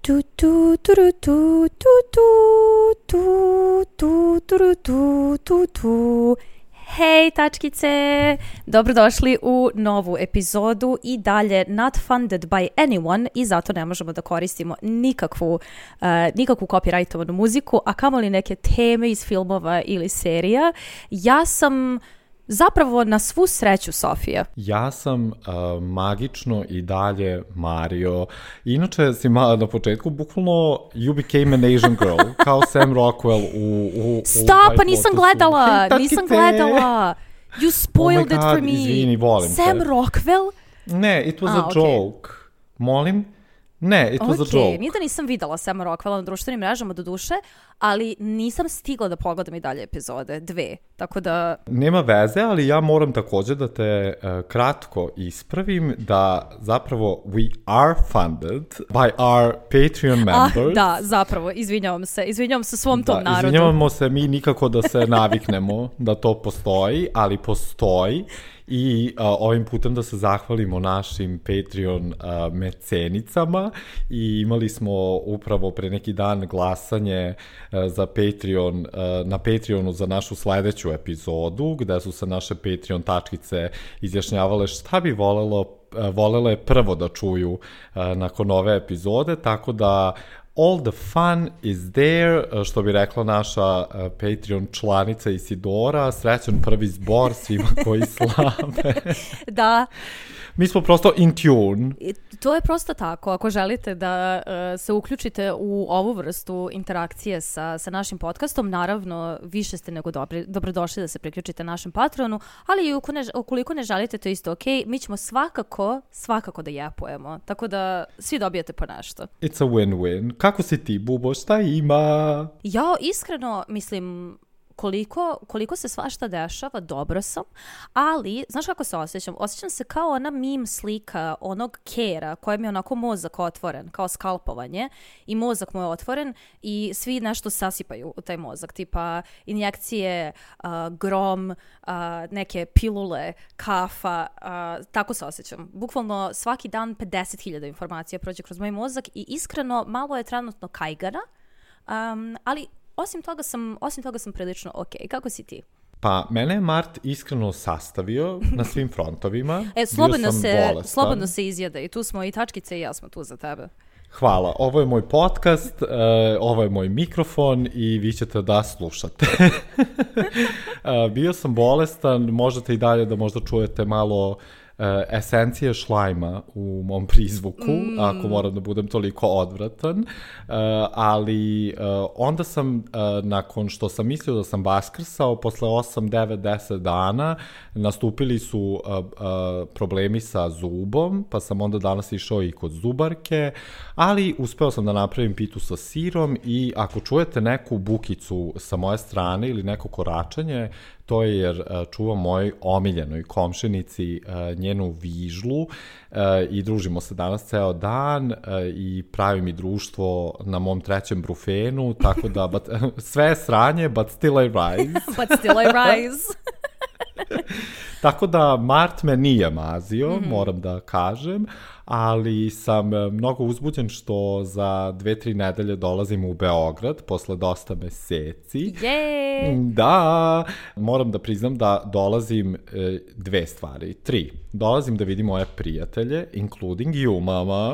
Tu tu tu tu tu tu tu tu tu tu tu. Hej tačkice, dobrodošli u novu epizodu i dalje not funded by anyone i zato ne možemo da koristimo nikakvu copyrightovanu muziku, a kamoli neke teme iz filmova ili serija. Ja sam zapravo na svu sreću Sofija. Ja sam magično i dalje Mario. Inače si na početku bukvalno you became an Asian girl, kao Sam Rockwell u Stop, pa nisam gledala. You spoiled it for me. Izvini, volim Sam te. Rockwell? Ne, it was a joke. Molim? Ne, it was a joke. Nije da nisam videla Sama Rockwella na društvenim mrežama do duše, ali nisam stigla da pogledam i dalje epizode, 2, tako da... Nema veze, ali ja moram također da te kratko ispravim da zapravo we are funded by our Patreon members. Da, zapravo, izvinjavam se svom tom narodu. Izvinjavamo se, mi nikako da se naviknemo da to postoji, ali postoji. I ovim putem da se zahvalimo našim Patreon mecenicama i imali smo upravo pre neki dan glasanje za Patreon, na Patreonu za našu sledeću epizodu, gde su se naše Patreon tačkice izjašnjavale šta bi volele prvo da čuju nakon ove epizode, tako da all the fun is there, što bi rekla naša Patreon članica Isidora, srećan prvi zbor svima koji slave. Da. Mi smo prosto in tune. To je prosto tako. Ako želite da se uključite u ovu vrstu interakcije sa našim podcastom, naravno, više ste nego dobrodošli da se priključite našem Patreonu, ali ukoliko ne želite, to je isto ok. Mi ćemo svakako da japujemo. Tako da svi dobijete po nešto. It's a win-win. Kako si ti, Bubo? Šta ima? Ja iskreno mislim... Koliko se svašta dešava, dobro sam, ali, znaš kako se osjećam? Osjećam se kao ona meme slika onog Kera kojem je onako mozak otvoren, kao skalpovanje i mozak mu je otvoren i svi nešto sasipaju u taj mozak, tipa injekcije, grom, neke pilule, kafa, tako se osjećam. Bukvalno svaki dan 50.000 informacija prođe kroz moj mozak i iskreno malo je trenutno kajgana, ali Osim toga sam prilično ok. Kako si ti? Pa, mene je Mart iskreno sastavio na svim frontovima. Slobodno se izjede i tu smo i tačkice i ja smo tu za tebe. Hvala. Ovo je moj podcast, ovo je moj mikrofon i vi ćete da slušate. Bio sam bolestan, možete i dalje da možda čujete malo esencije šlajma u mom prizvuku, ako moram da budem toliko odvratan, ali onda sam, nakon što sam mislio da sam vaskrsao, posle 8, 9, 10 dana, nastupili su problemi sa zubom, pa sam onda danas išao i kod zubarke, ali uspeo sam da napravim pitu sa sirom i ako čujete neku bukicu sa moje strane ili neko koračanje, to je jer čuvam mojoj omiljenoj komšinici njenu vižlu i družimo se danas ceo dan i pravi mi društvo na mom 3. brufenu, tako da sve je sranje, but still I rise. But still I rise. Tako da Mart me nije mazio, moram da kažem, ali sam mnogo uzbuđen što za 2-3 nedelje dolazim u Beograd posle dosta meseci. Yay! Da, moram da priznam da dolazim 2 stvari. 3. Dolazim da vidim moje prijatelje, including you, mama.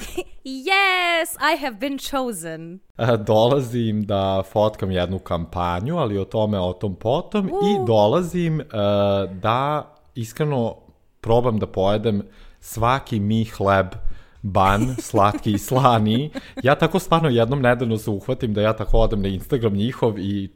Yes, I have been chosen. Dolazim da fotkam jednu kampanju, ali o tom potom. I dolazim da iskreno probam da pojedem svaki mi hleb, ban, slatki i slani. Ja tako stvarno jednom nedeljno se uhvatim da ja tako odem na Instagram njihov i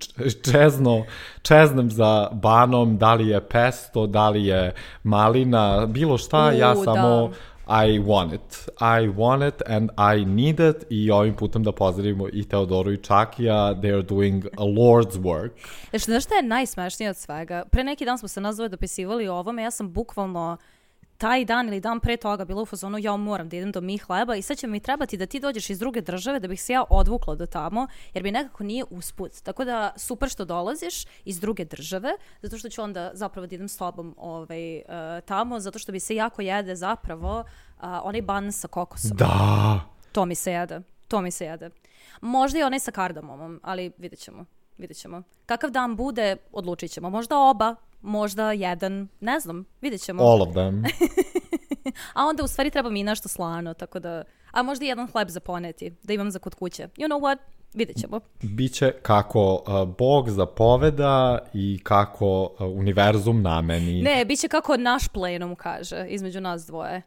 čeznem za banom, da li je pesto, da li je malina, bilo šta, ja samo... I want it and I need it i ovim putem da pozdravimo i Teodoru i Čakija, they are doing a Lord's work. Znaš šta je najsmešnije od svega? Pre neki dan smo se nas dvoje dopisivali o ovome, ja sam bukvalno taj dan ili dan pre toga bila u fazonu ja moram da idem do mi hleba i sad će mi trebati da ti dođeš iz druge države da bih se ja odvukla do tamo jer mi nekako nije usput. Tako da super što dolaziš iz druge države zato što ću onda zapravo da idem s tobom tamo zato što bi se jako jede zapravo onaj ban sa kokosom. Da! To mi se jede. To mi se jede. Možda i onaj sa kardamomom, ali vidjet ćemo. Kakav dan bude, odlučit ćemo. Možda oba, možda jedan, ne znam, vidjet ćemo. All of them. A onda u stvari treba mi nešto slano, tako da... A možda i jedan hleb za poneti, da imam za kod kuće. You know what? Vidjet ćemo. Biće kako Bog zapoveda i kako univerzum nameni. Ne, biće kako naš plenum kaže, između nas dvoje.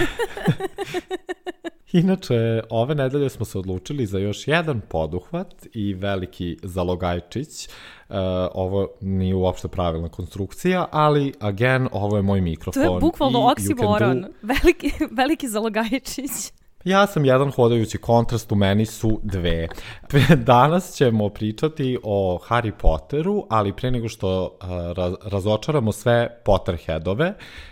Inače, ove nedelje smo se odlučili za još jedan poduhvat i veliki zalogajčić. Ovo nije uopšte pravilna konstrukcija, ali, again, ovo je moj mikrofon. To je bukvalno oksimoron. Veliki zalogajčić. Ja sam jedan hodajući kontrast, u meni su dve. Danas ćemo pričati o Harry Potteru, ali pre nego što razočaramo sve Potterheadove,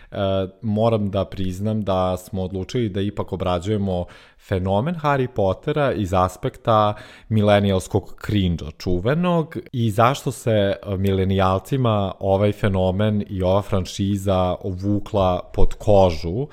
moram da priznam da smo odlučili da ipak obrađujemo fenomen Harry Pottera iz aspekta milenijalskog cringe-a čuvenog i zašto se milenijalcima ovaj fenomen i ova franšiza uvukla pod kožu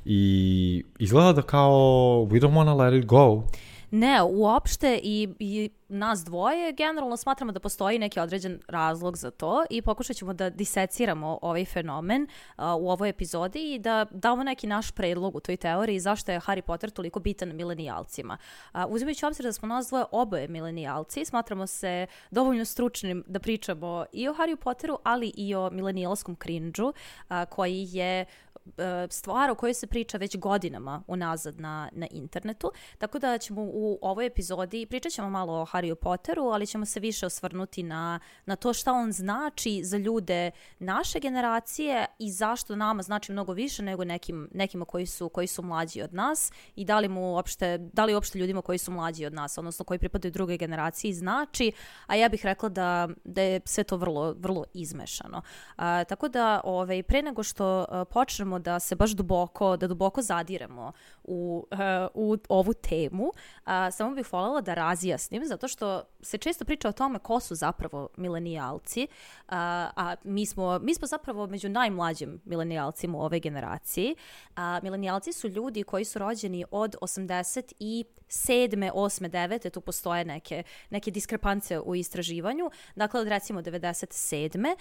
i izgleda da kao we don't wanna let it go. Ne, uopšte i nas dvoje generalno smatramo da postoji neki određen razlog za to i pokušat ćemo da diseciramo ovaj fenomen u ovoj epizodi i da damo neki naš predlog u toj teoriji zašto je Harry Potter toliko bitan milenijalcima. Uzimajući obzir da smo nas dvoje oboje milenijalci, smatramo se dovoljno stručnim da pričamo i o Harry Potteru, ali i o milenijalskom cringe-u koji je stvar o kojoj se priča već godinama unazad na internetu, tako da ćemo u ovoj epizodi, pričat ćemo malo o Harry Potteru, ali ćemo se više osvrnuti na to šta on znači za ljude naše generacije i zašto nama znači mnogo više nego nekima koji su mlađi od nas i da li uopšte ljudima koji su mlađi od nas, odnosno koji pripadaju drugoj generaciji znači, a ja bih rekla da je sve to vrlo, vrlo izmešano. Tako da pre nego što počnemo da se baš duboko zadiremo u ovu temu, samo bih voljela da razjasnim, zato što se često priča o tome ko su zapravo milenijalci, a mi smo zapravo među najmlađim milenijalcima u ovoj generaciji. Milenijalci su ljudi koji su rođeni od 87. 8. 9. tu postoje neke diskrepance u istraživanju. Dakle, od recimo 97.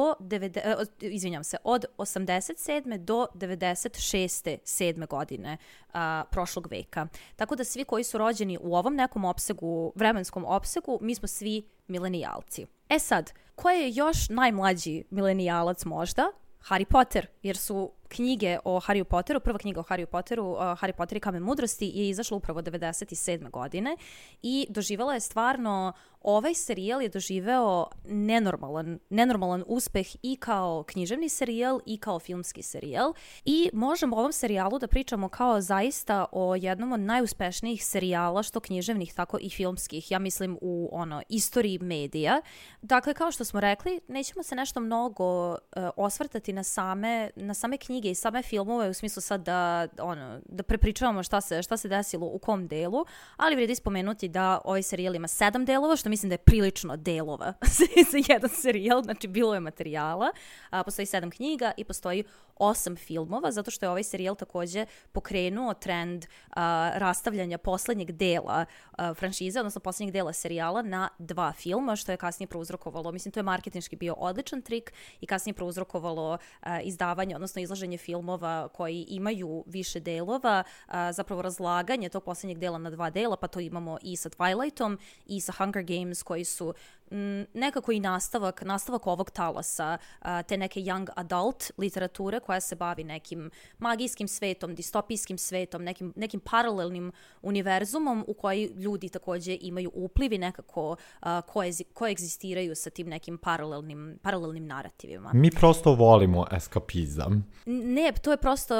od 87. do 96. 7. godine prošlog veka. Tako da svi koji su rođeni u ovom nekom vremenskom opsegu, mi smo svi milenijalci. E sad, ko je još najmlađi milenijalac možda? Harry Potter, jer su knjige o Harry Potteru, prva knjiga o Harry Potteru, Harry Potter i Kamen mudrosti, je izašla upravo 97. godine i doživela je stvarno, ovaj serijal je doživeo nenormalan uspeh i kao književni serijal i kao filmski serijal i možemo o ovom serijalu da pričamo kao zaista o jednom od najuspešnijih serijala, što književnih, tako i filmskih, ja mislim u istoriji medija. Dakle, kao što smo rekli, nećemo se nešto mnogo osvrtati na same knjige i same filmove, u smislu sad da prepričavamo šta se desilo u kom delu, ali vrijedi spomenuti da ovaj serijal ima 7 delova, što mislim da je prilično delova za jedan serijal, znači bilo je materijala, postoji 7 knjiga i postoji 8 filmova, zato što je ovaj serijal također pokrenuo trend rastavljanja poslednjeg dela franšize, odnosno poslednjeg dela serijala na 2 filma, što je kasnije prouzrokovalo, mislim to je marketinški bio odličan trik i kasnije prouzrokovalo izdavanje, odnosno izlaženje filmova koji imaju više delova, zapravo razlaganje tog posljednjeg dela na 2 dela, pa to imamo i sa Twilightom i sa Hunger Games, koji su nekako i nastavak ovog talasa, te neke young adult literature koja se bavi nekim magijskim svetom, distopijskim svetom, nekim paralelnim univerzumom u koji ljudi također imaju upliv i nekako koegzistiraju sa tim nekim paralelnim narativima. Mi prosto volimo eskapizam. Ne, to je prosto,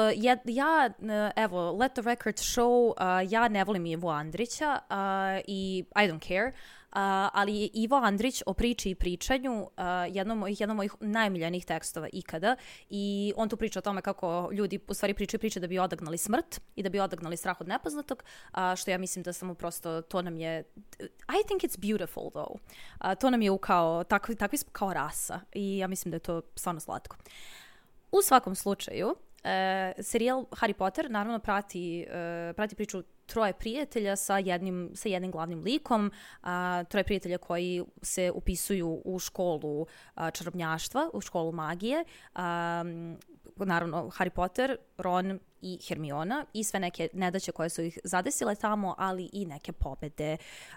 evo, let the record show, ja ne volim Ivu Andrića i I don't care, ali Ivo Andrić o priči i pričanju, jednom od mojih najmiljenijih tekstova ikada, i on tu priča o tome kako ljudi u stvari pričaju priče da bi odagnali smrt i da bi odagnali strah od nepoznatog, što ja mislim da samo prosto, to nam je, I think it's beautiful though, to nam je takvi smo kao rasa i ja mislim da je to stvarno slatko. U svakom slučaju, serijal Harry Potter naravno prati priču troje prijatelja sa jednim glavnim likom, troje prijatelja koji se upisuju u školu čarobnjaštva, u školu magije, naravno Harry Potter, Ron i Hermiona i sve neke nedaće koje su ih zadesile tamo, ali i neke pobede.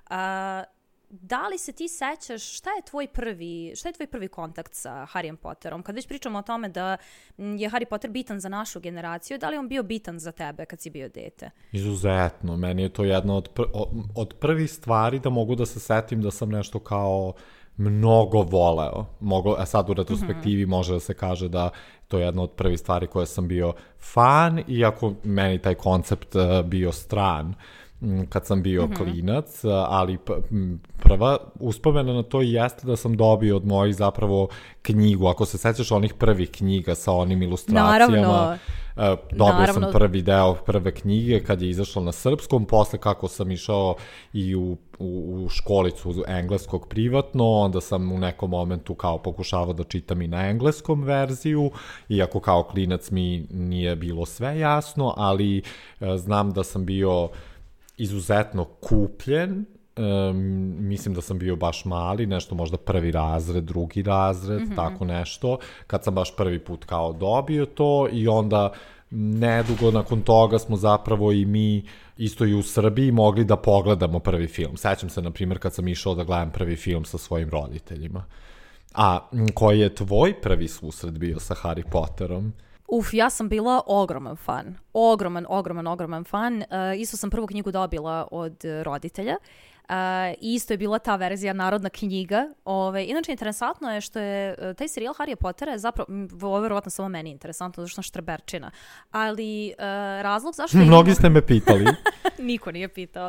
Da li se ti sećaš, šta je tvoj prvi kontakt sa Harryjem Potterom? Kad već pričamo o tome da je Harry Potter bitan za našu generaciju, da li on bio bitan za tebe kad si bio dete? Izuzetno. Meni je to jedna od prvih stvari da mogu da se setim da sam nešto kao mnogo voleo. Sad u retrospektivi može da se kaže da to je jedna od prvih stvari koje sam bio fan, iako meni taj koncept bio stran kad sam bio klinac, ali prva uspomena na to jeste da sam dobio od mojih zapravo knjigu. Ako se sećaš onih prvih knjiga sa onim ilustracijama, dobio sam prvi deo prve knjige kad je izašla na srpskom, posle kako sam išao i u školicu engleskog privatno, onda sam u nekom momentu kao pokušavao da čitam i na engleskom verziju, iako kao klinac mi nije bilo sve jasno, ali znam da sam bio izuzetno kupljen, mislim da sam bio baš mali, nešto možda prvi razred, drugi razred, tako nešto, kad sam baš prvi put kao dobio to i onda nedugo nakon toga smo zapravo i mi isto i u Srbiji mogli da pogledamo prvi film. Sećam se, na primjer, kad sam išao da gledam prvi film sa svojim roditeljima. A koji je tvoj prvi susret bio sa Harry Potterom? Ja sam bila ogroman fan. Ogroman fan. Isto sam prvu knjigu dobila od roditelja. Isto je bila ta verzija narodna knjiga. Inače, interesantno je što je taj serijal Harry Pottera je zapravo, ovo je verovatno samo meni interesantno, zato što sam štreberčina. Ali razlog zašto... Mnogi ste me pitali. Niko nije pitao.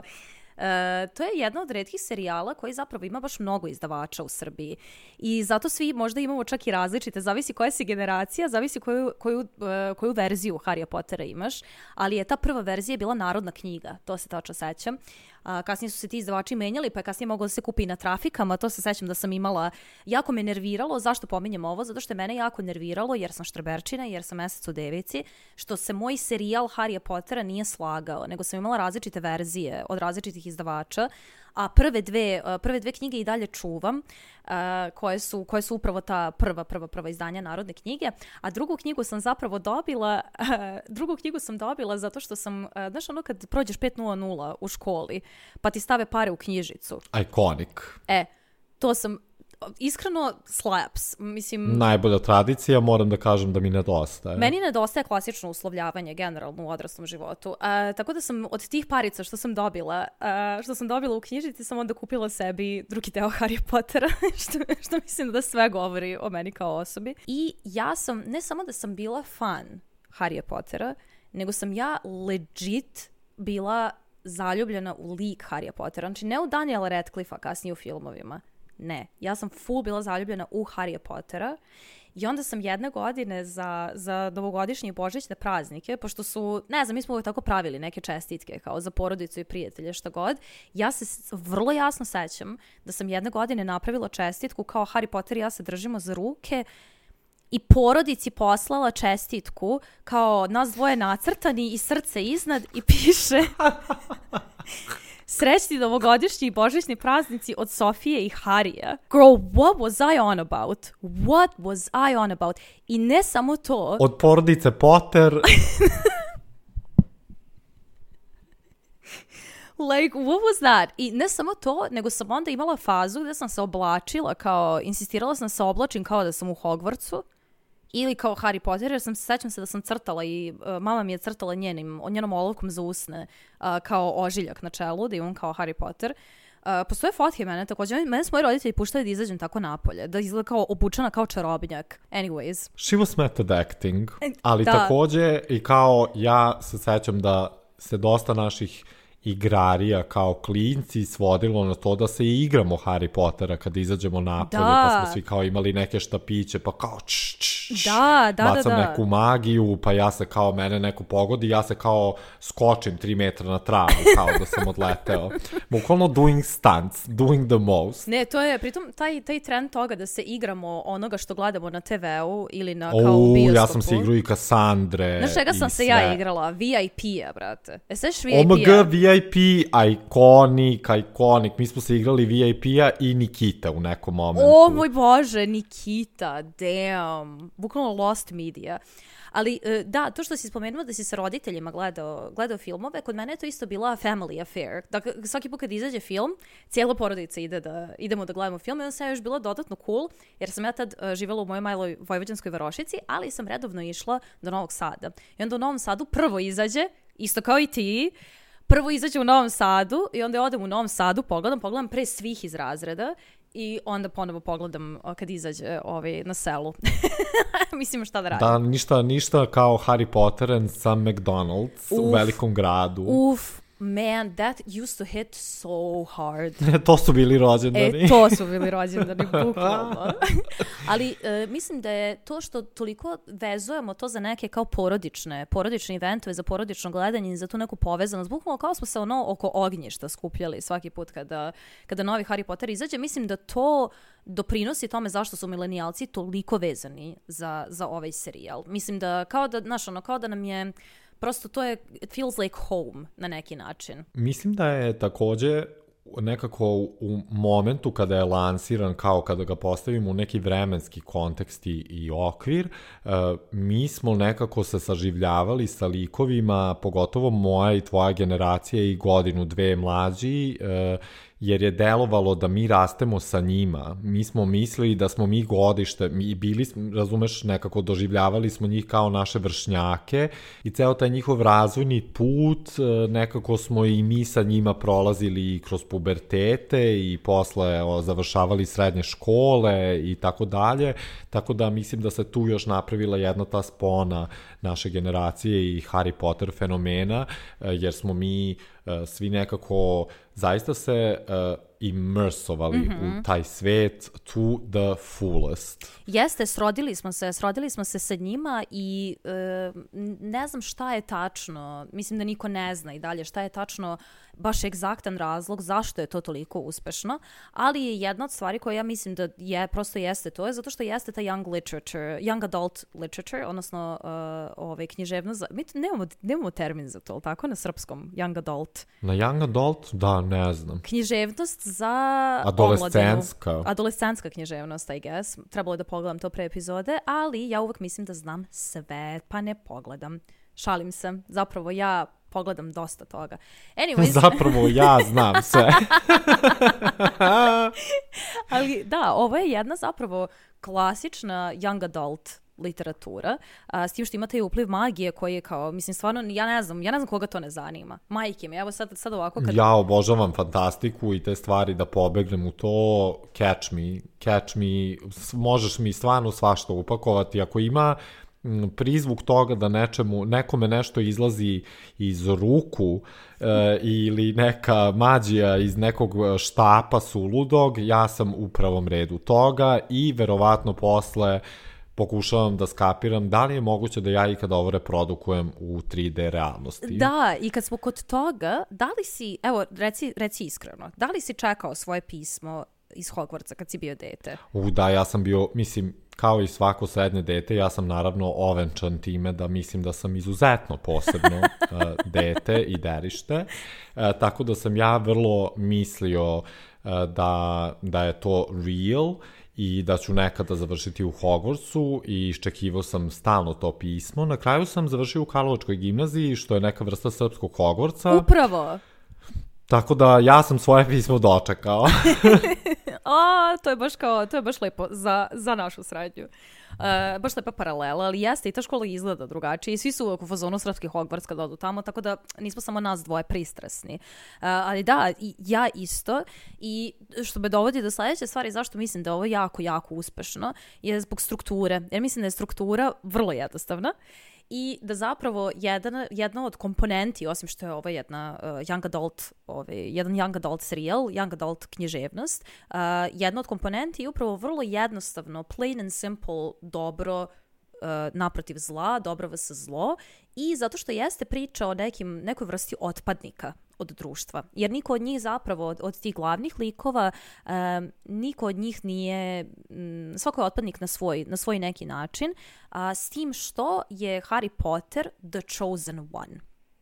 To je jedna od retkih serijala koji zapravo ima baš mnogo izdavača u Srbiji i zato svi možda imamo čak i različite, zavisi koja si generacija, zavisi koju verziju Harry Pottera imaš, ali je ta prva verzija bila narodna knjiga, to se tačno sećam. Kasnije su se ti izdavači menjali, pa je kasnije moglo da se kupi na trafikama, to se sećam da sam imala, jako me nerviralo. Zašto pominjem ovo? Zato što je mene jako nerviralo, jer sam štreberčina, jer sam mesec u devici, što se moj serijal Harry Pottera nije slagao, nego sam imala različite verzije od različitih izdavača, a prve dve knjige i dalje čuvam, koje su upravo ta prva izdanja narodne knjige, a drugu knjigu sam dobila zato što sam, znaš ono kad prođeš 5:00 u školi, pa ti stave pare u knjižicu. Iconic. To sam, iskreno, slaps. Mislim, najbolja tradicija, moram da kažem da mi nedostaje. Meni nedostaje klasično uslovljavanje generalno u odraslom životu. Tako da sam od tih parica što sam dobila u knjižici, sam onda kupila sebi drugi deo Harry Pottera, što mislim da sve govori o meni kao osobi. I ja sam, ne samo da sam bila fan Harry Pottera, nego sam ja legit bila zaljubljena u lik Harry Pottera. Znači, ne u Daniela Radcliffe-a kasnije u filmovima. Ne, ja sam full bila zaljubljena u Harry Pottera i onda sam jedne godine za novogodišnje i božićne praznike, pošto su, ne znam, mi smo uvijek tako pravili neke čestitke kao za porodicu i prijatelje, šta god, ja se vrlo jasno sećam da sam jedne godine napravila čestitku kao Harry Potter i ja se držimo za ruke i porodici poslala čestitku kao nas dvoje nacrtani i srce iznad i piše... Srećni novogodišnji i božićni praznici od Sofije i Harija. Girl, what was I on about? What was I on about? I ne samo to... Od porodice Potter... Like, what was that? I ne samo to, nego sam onda imala fazu gde sam se oblačila, kao, insistirala sam se oblačim kao da sam u Hogwartsu. Ili kao Harry Potter, jer sećam se da sam crtala i mama mi je crtala njenom olovkom za usne kao ožiljak na čelu, da imam kao Harry Potter. Postoje fotke mene također. Mene su moji roditelji puštali da izađem tako napolje, da izgleda kao obučena kao čarobnjak. Anyways. She was method acting. Ali također i kao ja se sećam da se dosta naših igrarija kao klinci svodilo na to da se i igramo Harry Pottera kad izađemo napolje, pa smo svi kao imali neke štapiće, pa kao bacam neku magiju, pa ja se kao mene neko pogodi, ja se kao skočim 3 metra na travu, kao da sam odleteo. Bukvalno doing stunts, doing the most. Ne, to je, pritom, taj trend toga da se igramo onoga što gledamo na TV-u ili na kao u bioskopu. Ja sam se igrao i Kassandre. Znaš čega sam se ja igrala? VIP-a, brate. Seš VIP-a? OMG, VIP-a, VIP, ikonik. Mi smo se igrali VIP-a i Nikita u nekom momentu. O moj Bože, Nikita, damn. Bukvalno lost media. Ali da, to što si spomenuo da si sa roditeljima gledao filmove, kod mene je to isto bila family affair. Dakle, svaki put kad izađe film, cijela porodica idemo da gledamo film i onda sam još bila dodatno cool, jer sam ja tad živjela u mojoj maloj vojvođanskoj varošici, ali sam redovno išla do Novog Sada. I onda u Novom Sadu prvo izađe, isto kao i ti, prvo izađe u Novom Sadu i onda odem u Novom Sadu, pogledam pre svih iz razreda i onda ponovo pogledam kad izađe na selu. Mislim šta da radim. Da, ništa kao Harry Potter and some McDonald's u velikom gradu. Man, that used to hit so hard. To su bili rođendani. To su bili rođendani, bukvalno. Ali mislim da je to što toliko vezujemo to za neke kao porodične eventove, za porodično gledanje i za tu neku povezanost. Bukvalno kao smo se oko ognjišta skupljali svaki put kada novi Harry Potter izađe. Mislim da to doprinosi tome zašto su milenijalci toliko vezani za ovaj serijal. Mislim da kao da nam je prosto to je, it feels like home na neki način. Mislim da je takođe nekako u momentu kada je lansiran, kao kada ga postavimo u neki vremenski kontekst i okvir, mi smo nekako se saživljavali sa likovima, pogotovo moja i tvoja generacija i godinu, dve mlađi, jer je delovalo da mi rastemo sa njima. Mi smo mislili da smo mi godište i bili, razumeš, nekako doživljavali smo njih kao naše vršnjake i ceo taj njihov razvojni put, nekako smo i mi sa njima prolazili kroz pubertete i posle završavali srednje škole i tako dalje, tako da mislim da se tu još napravila jedna ta spona naše generacije i Harry Potter fenomena, jer smo mi svi nekako zaista se immersovali u taj svet to the fullest. Jeste, srodili smo se sa njima i ne znam šta je tačno, mislim da niko ne zna i dalje šta je tačno baš egzaktan razlog zašto je to toliko uspešno, ali je jedna od stvari koja ja mislim da prosto jeste to, je zato što jeste ta young adult literature, odnosno književnost, mi nemamo termin za to, tako na srpskom, young adult. Na young adult? Da, ne znam. Književnost za adolescentska književnost, I guess. Trebalo je da pogledam to pre epizode, ali ja uvek mislim da znam sve, pa ne pogledam. Šalim se. Zapravo ja pogledam dosta toga. Anyways. Zapravo ja znam sve. Ali da, ovo je jedna zapravo klasična young adult literatura, s tim što imate i upliv magije koji je kao, mislim, stvarno, ja ne znam koga to ne zanima. Majke mi, evo sad ovako kad... Ja obožavam fantastiku i te stvari da pobegnem u to, catch me, možeš mi stvarno svašta upakovati. Ako ima prizvuk toga da nekome nešto izlazi iz ruku ili neka magija iz nekog štapa suludog, ja sam u prvom redu toga i verovatno posle pokušavam da skapiram da li je moguće da ja ikada ovo reprodukujem u 3D realnosti. Da, i kad smo kod toga, da li si, evo, reci iskreno, da li si čekao svoje pismo iz Hogwartsa kad si bio dete? Da, ja sam bio, mislim, kao i svako srednje dete, ja sam naravno ovenčan time da mislim da sam izuzetno posebno dete i derište, tako da sam ja vrlo mislio da je to real i da ću nekada završiti u Hogwartsu i iščekivao sam stalno to pismo. Na kraju sam završio u Karlovačkoj gimnaziji, što je neka vrsta srpskog Hogwartsa. Upravo! Tako da ja sam svoje pismo dočekao. To je baš lepo za našu srednju. Baš lepa paralela, ali jeste i ta škola izgleda drugačije i svi su u fazonu srpski Hogwarts kad odu tamo, tako da nismo samo nas dvoje pristrasni. Ali da, ja isto, i što me dovodi do sledeće stvari zašto mislim da je ovo jako, jako uspešno je zbog strukture, jer mislim da je struktura vrlo jednostavna i da zapravo jedna od komponenti, osim što je ovo jedan young adult serijal, young adult književnost, jedna od komponenti je upravo vrlo jednostavno, plain and simple, dobro naprotiv zla, dobro vs zlo, i zato što jeste priča o nekoj vrsti otpadnika od društva. Jer niko od njih zapravo, od tih glavnih likova, niko od njih nije, svako je otpadnik na svoj neki način, s tim što je Harry Potter the chosen one.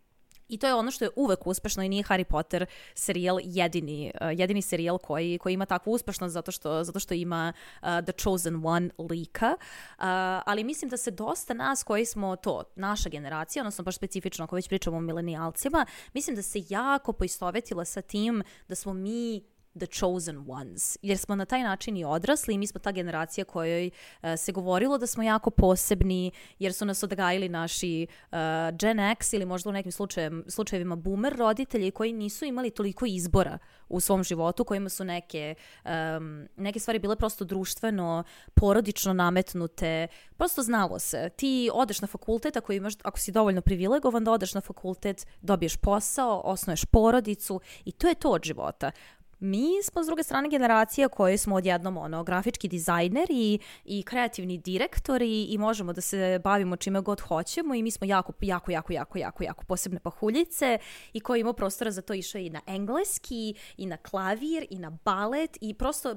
I to je ono što je uvek uspešno i nije Harry Potter serijal jedini serijal koji ima takvu uspešnost zato što ima The Chosen One lika. Ali mislim da se dosta nas koji smo naša generacija, odnosno baš specifično ako već pričamo o milenijalcima, mislim da se jako poistovetila sa tim da smo mi the chosen ones, jer smo na taj način i odrasli i mi smo ta generacija kojoj se govorilo da smo jako posebni, jer su nas odgajili naši Gen X ili možda u nekim slučajevima boomer roditelji koji nisu imali toliko izbora u svom životu, kojima su neke stvari bile prosto društveno, porodično nametnute. Prosto znalo se. Ti odeš na fakultet, ako si dovoljno privilegovan da odeš na fakultet, dobiješ posao, osnuješ porodicu i to je to od života. Mi smo s druge strane generacija koji smo odjednom grafički dizajneri i kreativni direktori i možemo da se bavimo čime god hoćemo i mi smo jako posebne pahuljice i koji imamo prostora za to išao i na engleski i na klavir i na balet i prosto...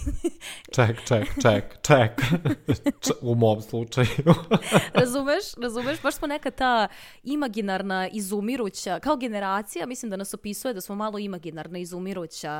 Ček. U mom slučaju. Razumeš? Baš smo neka ta imaginarna, izumiruća, kao generacija, mislim da nas opisuje da smo malo imaginarna, izumiruća,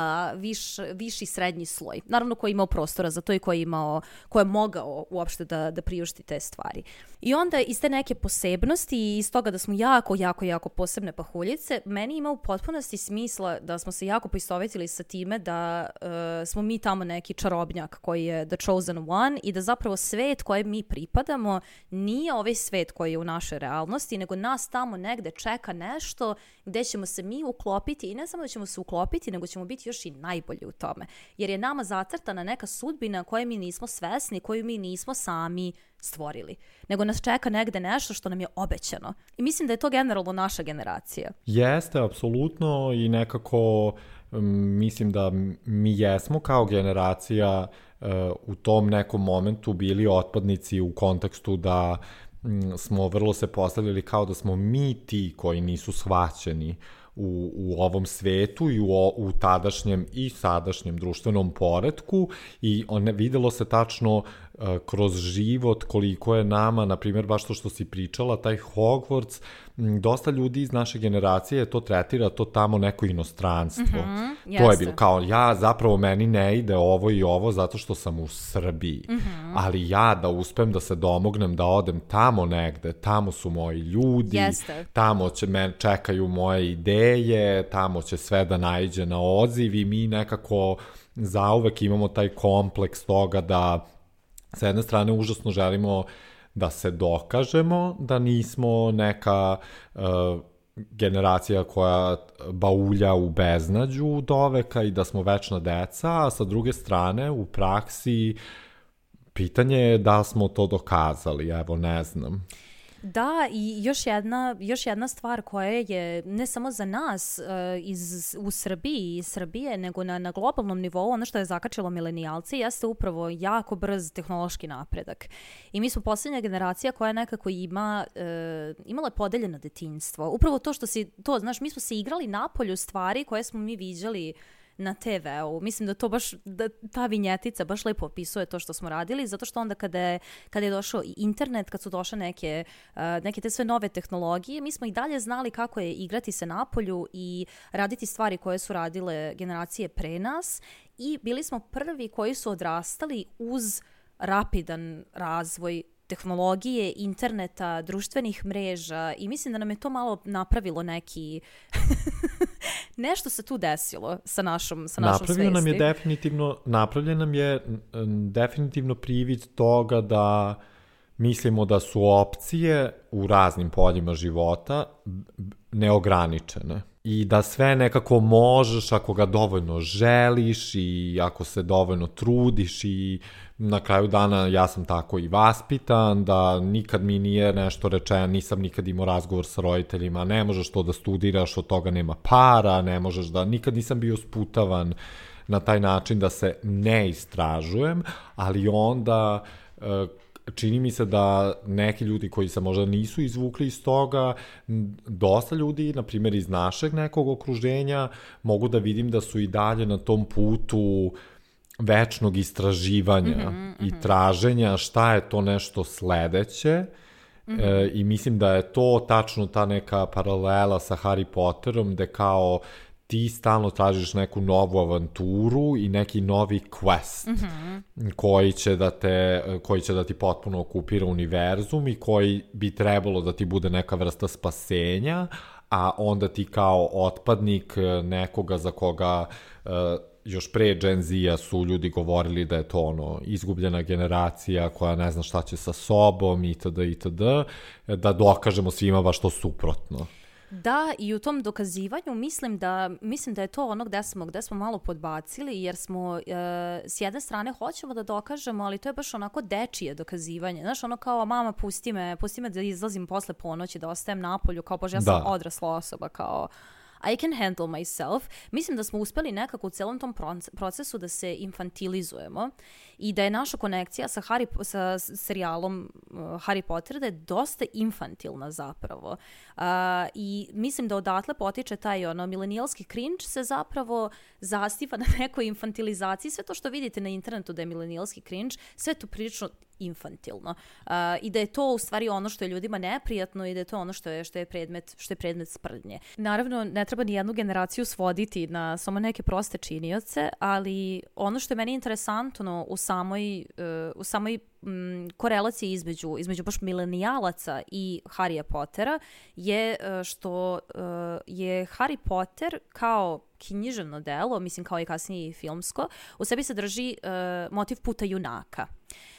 viši srednji sloj. Naravno koji je imao prostora za to i koji je mogao uopšte da priušti te stvari. I onda iz te neke posebnosti i iz toga da smo jako posebne pahuljice, meni ima u potpunosti smisla da smo se jako poistovetili sa time da smo mi tamo neki čarobnjak koji je the chosen one i da zapravo svet kojem mi pripadamo nije ovaj svet koji je u našoj realnosti, nego nas tamo negde čeka nešto gde ćemo se mi uklopiti i ne samo da ćemo se uklopiti, nego ćemo biti još i najbolji u tome. Jer je nama zacrtana neka sudbina koje mi nismo svesni, koju mi nismo sami stvorili. Nego nas čeka negde nešto što nam je obećano. I mislim da je to generalno naša generacija. Jeste, apsolutno i nekako mislim da mi jesmo kao generacija u tom nekom momentu bili otpadnici u kontekstu da smo vrlo se postavljali kao da smo mi ti koji nisu shvaćeni u ovom svetu i u tadašnjem i sadašnjem društvenom poretku i videlo se tačno kroz život koliko je nama, na primjer, baš to što si pričala, taj Hogwarts, dosta ljudi iz naše generacije to tretira, to tamo neko inostranstvo. To je bilo kao, zapravo meni ne ide ovo i ovo zato što sam u Srbiji, ali ja da uspem da se domognem, da odem tamo negde, tamo su moji ljudi, tamo čekaju moje ideje, tamo će sve da naiđe na odziv i mi nekako zauvek imamo taj kompleks toga da s jedne strane užasno želimo da se dokažemo, da nismo neka generacija koja baulja u beznađu doveka i da smo večna deca, a sa druge strane u praksi pitanje je da smo to dokazali, evo ne znam. Da, i još jedna stvar koja je ne samo za nas u Srbiji i Srbije, nego na globalnom nivou, ono što je zakačilo milenijalci jeste upravo jako brz tehnološki napredak. I mi smo posljednja generacija koja nekako imala podeljeno detinjstvo. Upravo to što znaš, mi smo se igrali napolju stvari koje smo mi viđali na TV-u. Mislim da to baš, da ta vinjetica baš lepo opisuje to što smo radili, zato što onda kada je došao i internet, kad su došle neke te sve nove tehnologije, mi smo i dalje znali kako je igrati se napolju i raditi stvari koje su radile generacije pre nas i bili smo prvi koji su odrastali uz rapidan razvoj tehnologije, interneta, društvenih mreža i mislim da nam je to malo napravilo neki... Nešto se tu desilo sa našom svesti. Napravljen nam je definitivno privid toga da mislimo da su opcije u raznim poljima života neograničene. I da sve nekako možeš ako ga dovoljno želiš i ako se dovoljno trudiš i na kraju dana ja sam tako i vaspitan, da nikad mi nije nešto rečeno, nisam nikad imao razgovor sa roditeljima, ne možeš to da studiraš, od toga nema para, ne možeš da, nikad nisam bio sputavan na taj način da se ne istražujem, ali onda... čini mi se da neki ljudi koji se možda nisu izvukli iz toga, dosta ljudi, na primjer iz našeg nekog okruženja, mogu da vidim da su i dalje na tom putu večnog istraživanja i traženja šta je to nešto sledeće I mislim da je to tačno ta neka paralela sa Harry Potterom, gde kao ti stalno tražiš neku novu avanturu i neki novi quest koji će da ti potpuno okupira univerzum i koji bi trebalo da ti bude neka vrsta spasenja, a onda ti kao otpadnik nekoga za koga još pre Gen Z-a su ljudi govorili da je to izgubljena generacija koja ne zna šta će sa sobom itd. Da dokažemo svima baš to suprotno. Da, i u tom dokazivanju mislim da je to ono gde smo malo podbacili, jer smo s jedne strane hoćemo da dokažemo, ali to je baš onako dečije dokazivanje. Znaš, ono kao, mama, pusti me da izlazim posle ponoći, da ostajem napolju, kao, bože, ja sam odrasla osoba, kao I can handle myself. Mislim da smo uspeli nekako u celom tom procesu da se infantilizujemo i da je naša konekcija sa serijalom Harry Potter da je dosta infantilna zapravo. I mislim da odatle potiče taj milenijalski cringe se zapravo zastiva na nekoj infantilizaciji. Sve to što vidite na internetu da je milenijalski cringe, sve to prilično infantilno. I da je to u stvari ono što je ljudima neprijatno i da je to ono što je predmet sprdnje. Naravno, ne treba ni jednu generaciju svoditi na samo neke proste činioce, ali ono što je meni interesantno u samoj korelaciji između baš milenijalaca i Harrya Pottera je što je Harry Potter kao književno delo, mislim kao i kasnije filmsko, u sebi sadrži motiv puta junaka.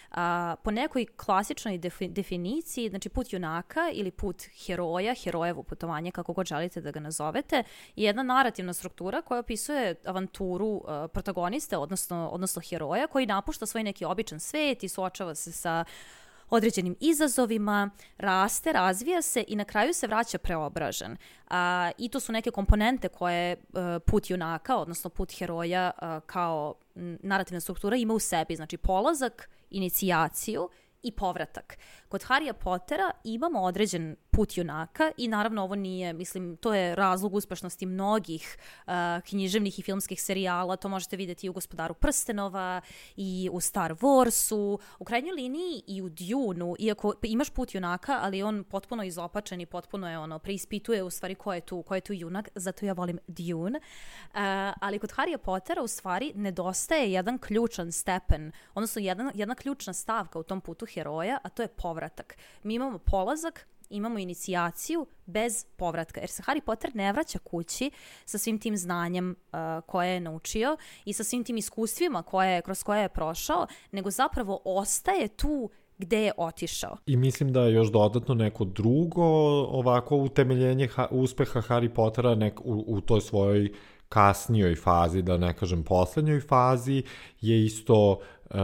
Po nekoj klasičnoj definiciji, znači put junaka ili put heroja, herojevo putovanje, kako god želite da ga nazovete, je jedna narativna struktura koja opisuje avanturu protagoniste, odnosno heroja, koji napušta svoj neki običan svet i suočava se sa određenim izazovima, raste, razvija se i na kraju se vraća preobražen. I to su neke komponente koje put junaka, odnosno put heroja kao narativna struktura ima u sebi. Znači polazak, inicijaciju i povratak. Kod Harrya Pottera imamo određen put junaka i naravno ovo nije, mislim, to je razlog uspešnosti mnogih književnih i filmskih serijala, to možete vidjeti i u Gospodaru prstenova i u Star Warsu, u krajnjoj liniji i u Dune-u, iako imaš put junaka, ali on potpuno izopačen i potpuno je preispituje u stvari ko je tu junak, zato ja volim Dune. Ali kod Harrya Pottera u stvari nedostaje jedan ključan stepen, odnosno jedna ključna stavka u tom putu heroja, a to je povratak. Mi imamo polazak, imamo inicijaciju bez povratka, jer se Harry Potter ne vraća kući sa svim tim znanjem koje je naučio i sa svim tim iskustvima kroz koje je prošao, nego zapravo ostaje tu gde je otišao. I mislim da je još dodatno neko drugo ovako utemeljenje uspeha Harry Pottera u toj svojoj kasnijoj fazi, da ne kažem poslednjoj fazi, je isto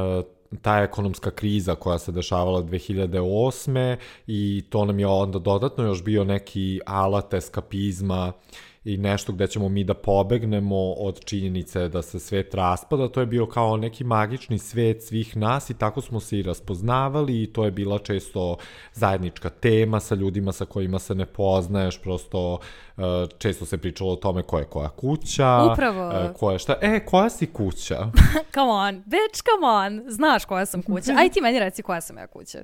ta ekonomska kriza koja se dešavala 2008. i to nam je onda dodatno još bio neki alat eskapizma i nešto gde ćemo mi da pobegnemo od činjenice da se svet raspada. To je bio kao neki magični svet svih nas i tako smo se i raspoznavali i to je bila često zajednička tema sa ljudima sa kojima se ne poznaješ, prosto često se pričalo o tome ko je koja kuća. Upravo. Ko je šta. Koja si kuća? Come on, bitch, come on. Znaš koja sam kuća. Aj ti meni reci koja sam ja kuća.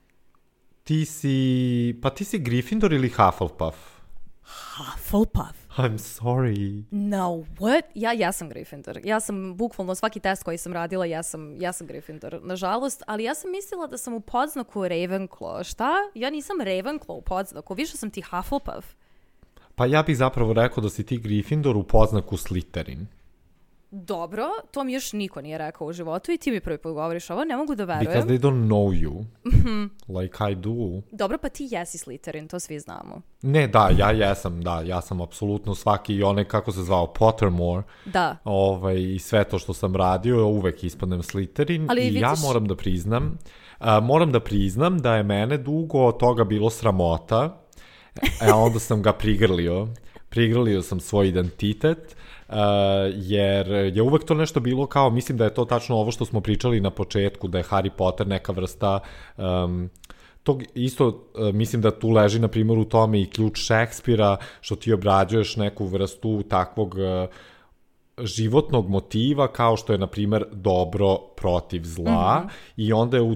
Ti si Gryffindor ili Hufflepuff? Hufflepuff. I'm sorry. No, what? Ja sam Gryffindor. Ja sam bukvalno svaki test koji sam radila, ja sam Gryffindor, nažalost, ali ja sam mislila da sam u podznaku Ravenclaw. Šta? Ja nisam Ravenclaw u podznaku, više sam ti Hufflepuff. Pa ja bih zapravo rekao da si ti Gryffindor u podznaku Slytherin. Dobro, to mi još niko nije rekao u životu i ti mi prvi put govoriš ovo, ne mogu da verujem. Because they don't know you. Like I do. Dobro, pa ti jesi Slytherin, to svi znamo. Ne, ja sam apsolutno svaki i onaj, kako se zvao, Pottermore. Da. I sve to što sam radio, uvek ispadnem Slytherin. Ali i ja moram da priznam da je mene dugo od toga bilo sramota, onda sam ga prigrlio sam svoj identitet, jer je uvek to nešto bilo kao, mislim da je to tačno ovo što smo pričali na početku, da je Harry Potter neka vrsta tog isto, mislim da tu leži na primjer u tome i ključ Šekspira, što ti obrađuješ neku vrstu takvog životnog motiva kao što je, na primer, dobro protiv zla i onda je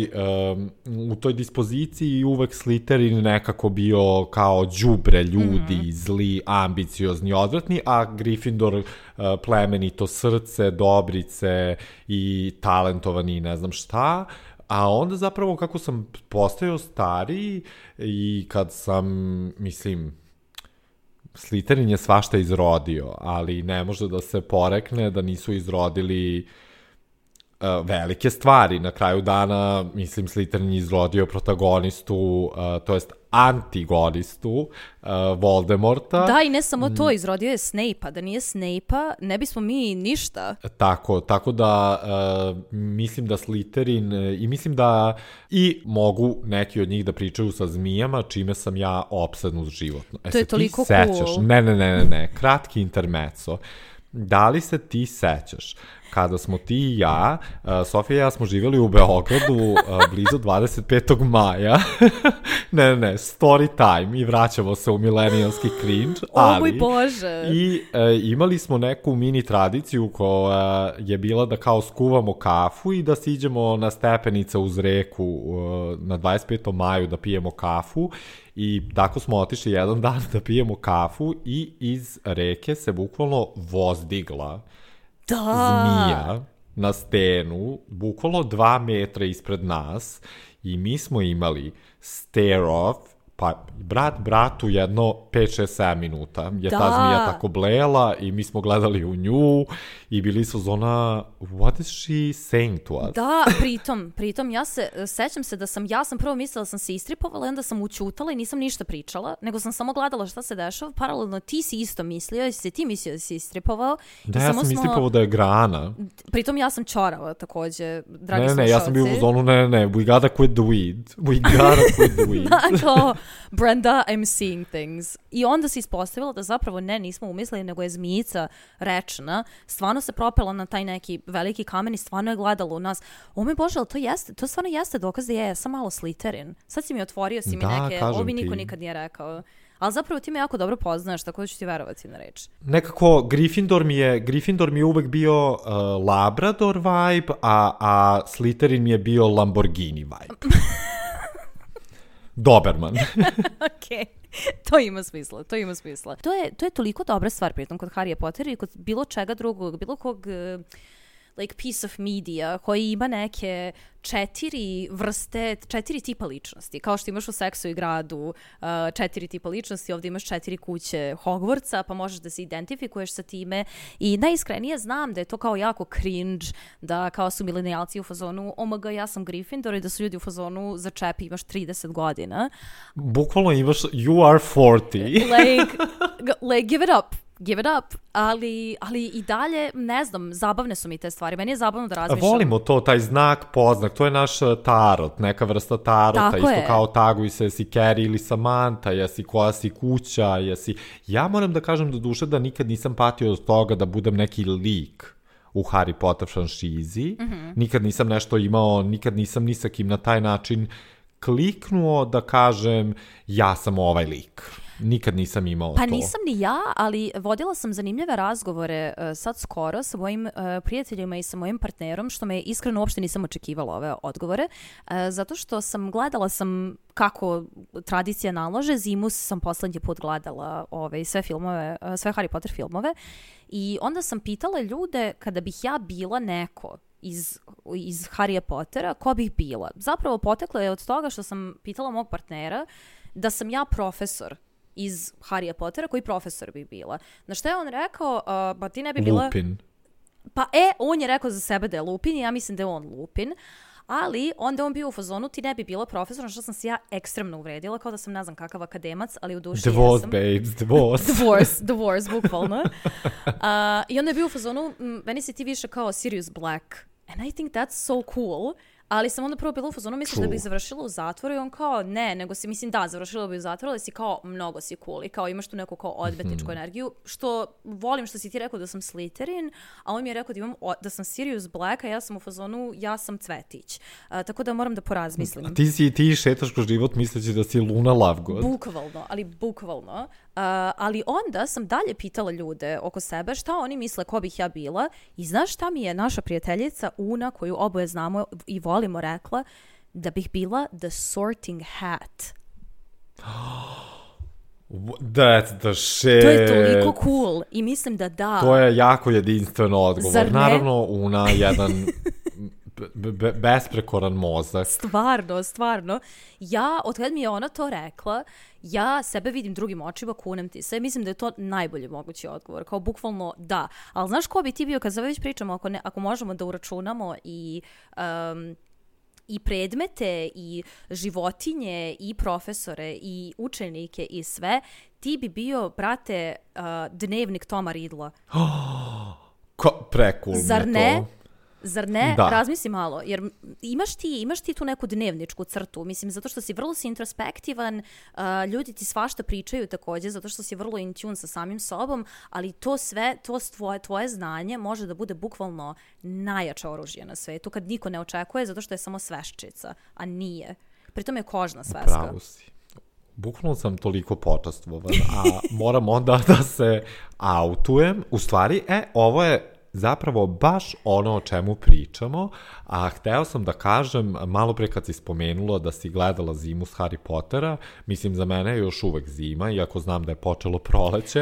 u toj dispoziciji uvek Slytherin nekako bio kao đubre ljudi, zli, ambiciozni, odvratni, a Gryffindor plemenito srce, dobrice i talentovani ne znam šta. A onda zapravo kako sam postajao stariji i kad sam, mislim, Slytherin je svašta izrodio, ali ne može da se porekne da nisu izrodili velike stvari. Na kraju dana, mislim, Slytherin je izrodio protagonistu, to jest antigonistu Voldemorta. Da, i ne samo to, izrodio je Snape-a. Da nije Snape-a, ne bismo mi ništa. Tako da mislim da Slytherin i mislim da i mogu neki od njih da pričaju sa zmijama, čime sam ja opsednut životno. To je toliko sećaš? Cool. Ne, kratki intermezzo. Da li se ti sećaš kada smo ti i ja, Sofija i ja smo živjeli u Beogradu blizu 25. maja. ne, story time i vraćamo se u milenijalski cringe. O moj Bože! I imali smo neku mini tradiciju koja je bila da kao skuvamo kafu i da siđemo na stepenice uz reku na 25. maju da pijemo kafu. I tako smo otišli jedan dan da pijemo kafu i iz reke se bukvalno vozdigla zmija na stenu, bukvalno 2 metra ispred nas i mi smo imali stare off, pa brat bratu jedno 5, 6, 7 minuta je ta zmija tako blejala i mi smo gledali u nju i bili su zona, what is she saying to us? Da, pritom ja se sećam se da ja sam prvo mislila da sam se istripovala i onda sam učutala i nisam ništa pričala, nego sam samo gledala šta se dešava. Paralelno ti si isto mislio, jesi se ti mislio da si istripovao. Da, ja sam istripovao da je grana. Pritom ja sam čorava takođe, dragi slušalci. Ne, ja sam bio u zonu, ne, we gotta quit the weed. We gotta quit the weed. Dakle, Brenda, I'm seeing things. I onda se ispostavilo da zapravo nismo umislili, nego je zmijica rečna, stvarno se propela na taj neki veliki kamen i stvarno je gledalo u nas. O moj Bože, ali to stvarno jeste dokaz da ja sam malo Slytherin. Sad si mi otvorio, si mi neke, ovo mi niko nikad nije rekao. Ali zapravo ti me jako dobro poznaš, tako da ću ti verovati na reč. Nekako, Gryffindor mi je uvek bio Labrador vibe, a Slytherin mi je bio Lamborghini vibe. Doberman. Okej. To ima smisla. To je toliko dobra stvar pritom kod Harry Pottera i kod bilo čega drugog, bilo kog like piece of media koji ima neke 4 tipa ličnosti. Kao što imaš u Seksu i gradu 4 tipa ličnosti, ovdje imaš 4 kuće Hogwartsa, pa možeš da se identifikuješ sa time. I najiskrenije znam da je to kao jako cringe, da kao su milenijalci u fazonu omg, ja sam Gryffindor i da su ljudi u fazonu začepi, imaš 30 godina. Bukvalno imaš you are 40. like give it up, ali i dalje, ne znam, zabavne su mi te stvari. Meni je zabavno da razmišljam. Volimo to, taj znak, poznak, to je naš tarot, neka vrsta tarota, tako isto je. Kao taguj se, jesi Carrie ili Samantha, jesi koja si kuća, jesi... Ja moram da kažem do duše da nikad nisam patio od toga da budem neki lik u Harry Potter franšizi. Nikad nisam nešto imao, nikad nisam ni sa kim na taj način kliknuo da kažem ja sam ovaj lik. Nikad nisam imao to. Pa nisam ni ja, ali vodila sam zanimljive razgovore sad skoro sa mojim prijateljima i sa mojim partnerom, što me iskreno uopšte nisam očekivala ove odgovore, zato što gledala sam kako tradicija nalaže, zimu sam poslednji put gledala sve Harry Potter filmove i onda sam pitala ljude kada bih ja bila neko iz Harry Pottera, ko bih bila. Zapravo poteklo je od toga što sam pitala mog partnera da sam ja profesor iz Harry Pottera, koji profesor bi bila. Na što je on rekao, pa ti ne bi bila... Lupin. Pa on je rekao za sebe da je Lupin i ja mislim da je on Lupin, ali onda on bio u fazonu, ti ne bi bila profesor, na što sam se ja ekstremno uvredila, kao da sam ne znam kakav akademac, ali u duši jesam. Divorce, bukvalno. I onda je bio u fazonu, meni si ti više kao Sirius Black. And I think that's so cool. Ali sam onda prvo bila u fazonu, misliš da bih završila u zatvoru i on kao ne, nego si, mislim da, završila bi u zatvoru, ali si kao mnogo si cool i kao imaš tu neku kao odvetničku energiju, što volim što si ti rekao da sam Slytherin, a on mi je rekao da sam Sirius Black, a ja sam u fazonu, ja sam Cvetić. Tako da moram da porazmislim. A ti šetaš kroz život misleći da si Luna Lovegood. Bukvalno. Ali onda sam dalje pitala ljude oko sebe šta oni misle ko bih ja bila i znaš šta mi je naša prijateljica Una, koju oboje znamo i volimo, rekla? Da bih bila the sorting hat. That's the shit. To je toliko cool i mislim da. To je jako jedinstven odgovor. Zar ne? Naravno, Una jedan besprekoran mozak. Stvarno. Ja, od kad mi je ona to rekla, ja sebe vidim drugim očima, kunem ti se. Mislim da je to najbolji mogući odgovor. Kao bukvalno da. Ali znaš ko bi ti bio, kad već pričamo, ako možemo da uračunamo i predmete, i životinje, i profesore, i učenike, i sve, ti bi bio, brate, dnevnik Toma Riddla. Precool. Zar ne? Da. Razmisli malo, jer imaš ti tu neku dnevničku crtu, mislim, zato što si vrlo introspektivan, ljudi ti svašta pričaju također, zato što si vrlo in tune sa samim sobom, ali to sve, tvoje znanje može da bude bukvalno najjače oružje na svetu, kad niko ne očekuje, zato što je samo sveščica, a nije. Pritom je kožna sveska. Pravo si. Bukvalno sam toliko počastvovan, a moram onda da se autujem. U stvari, ovo je zapravo baš ono o čemu pričamo, a hteo sam da kažem, malo pre kad si spomenula da si gledala zimu s Harry Pottera, mislim za mene je još uvek zima, iako znam da je počelo proleće,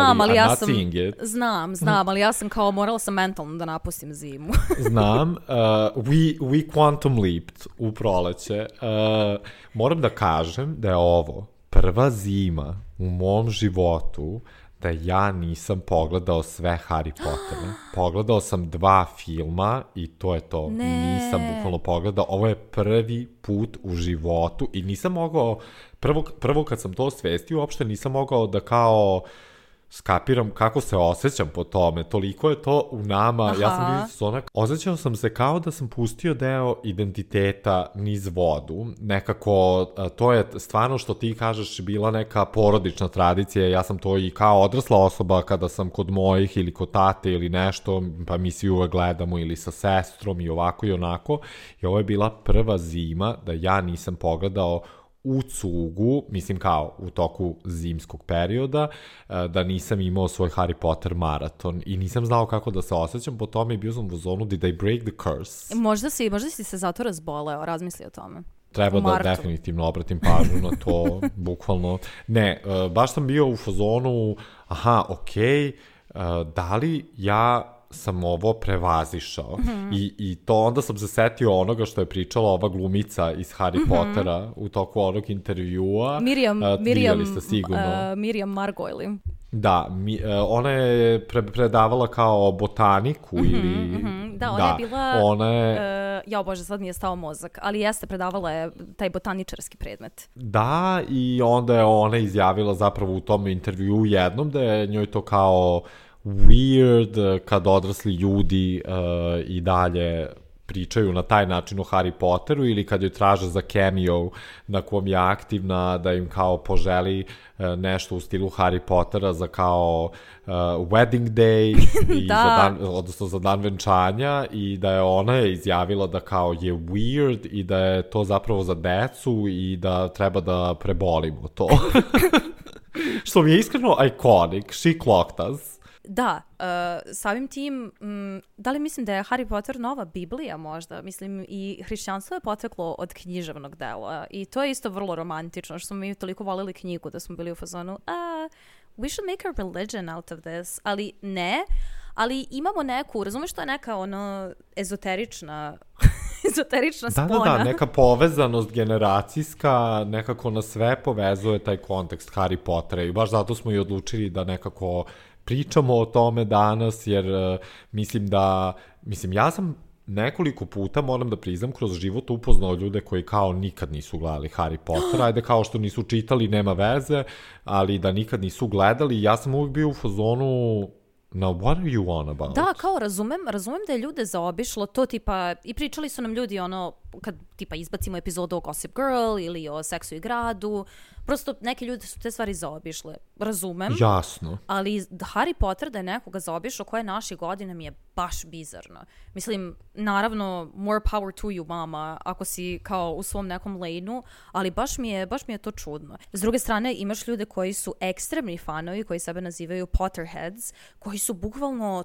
ali ja sam kao morala sam mentalno da napustim zimu. Znam, we quantum leaped u proleće. Moram da kažem da je ovo prva zima u mom životu da ja nisam pogledao sve Harry Pottera. Pogledao sam 2 filma i to je to. Nisam bukvalno pogledao. Ovo je prvi put u životu i nisam mogao, prvo kad sam to osvestio, uopšte nisam mogao da kao skapiram kako se osjećam po tome. Toliko je to u nama. Aha. Ja sam osjećao sam se kao da sam pustio deo identiteta niz vodu. Nekako, to je stvarno što ti kažeš bila neka porodična tradicija. Ja sam to i kao odrasla osoba kada sam kod mojih ili kod tate ili nešto, pa mi svi uvek gledamo ili sa sestrom i ovako i onako. I ovo je bila prva zima da ja nisam pogledao u cugu, mislim kao u toku zimskog perioda, da nisam imao svoj Harry Potter maraton i nisam znao kako da se osjećam po tome i bio sam u zonu did I break the curse. Možda si se zato razboleo, razmisli o tome. Treba da definitivno obratim pažnju na to, bukvalno. Ne, baš sam bio u fazonu, da li ja sam ovo prevazišao i to onda sam se setio onoga što je pričala ova glumica iz Harry Pottera u toku onog intervjua. Miriam Margolyes. Da, ona je predavala kao botaniku ili... Da, ona je bila... Ja bože, sad mi je stao mozak, ali jeste, predavala je taj botaničarski predmet. Da, i onda je ona izjavila zapravo u tom intervjuu jednom da je njoj to kao weird kad odrasli ljudi i dalje pričaju na taj način o Harry Potteru ili kad joj traže za cameo na kom je aktivna da im kao poželi nešto u stilu Harry Pottera za kao wedding day i odnosno za dan venčanja i da je ona izjavila da kao je weird i da je to zapravo za decu i da treba da prebolimo to. Što mi je iskreno iconic, she clocked us. Da, samim tim, da li mislim da je Harry Potter nova Biblija možda? Mislim, i hrišćanstvo je poteklo od književnog dela i to je isto vrlo romantično, što smo mi toliko volili knjigu da smo bili u fazonu, we should make a religion out of this, ali ne, ali imamo neku, razumeš što je neka ezoterična spona. Da, neka povezanost generacijska, nekako na sve povezuje taj kontekst Harry Pottera i baš zato smo i odlučili da nekako pričamo o tome danas, jer mislim, ja sam nekoliko puta, moram da priznam, kroz život upoznao ljude koji kao nikad nisu gledali Harry Potter, ajde kao što nisu čitali, nema veze, ali da nikad nisu gledali, ja sam uvijek bio u fazonu, now what are you on about? Da, kao razumem da je ljude zaobišlo to tipa, i pričali su nam ljudi kad tipa izbacimo epizodu o Gossip Girl ili o Seksu i gradu, prosto neki ljudi su te stvari zaobišle. Razumem. Jasno. Ali Harry Potter da je nekoga zaobišao koje naše godine mi je baš bizarno. Mislim, naravno, more power to you, mama, ako si kao u svom nekom lane-u, ali baš mi je to čudno. S druge strane, imaš ljude koji su ekstremni fanovi, koji sebe nazivaju Potterheads, koji su bukvalno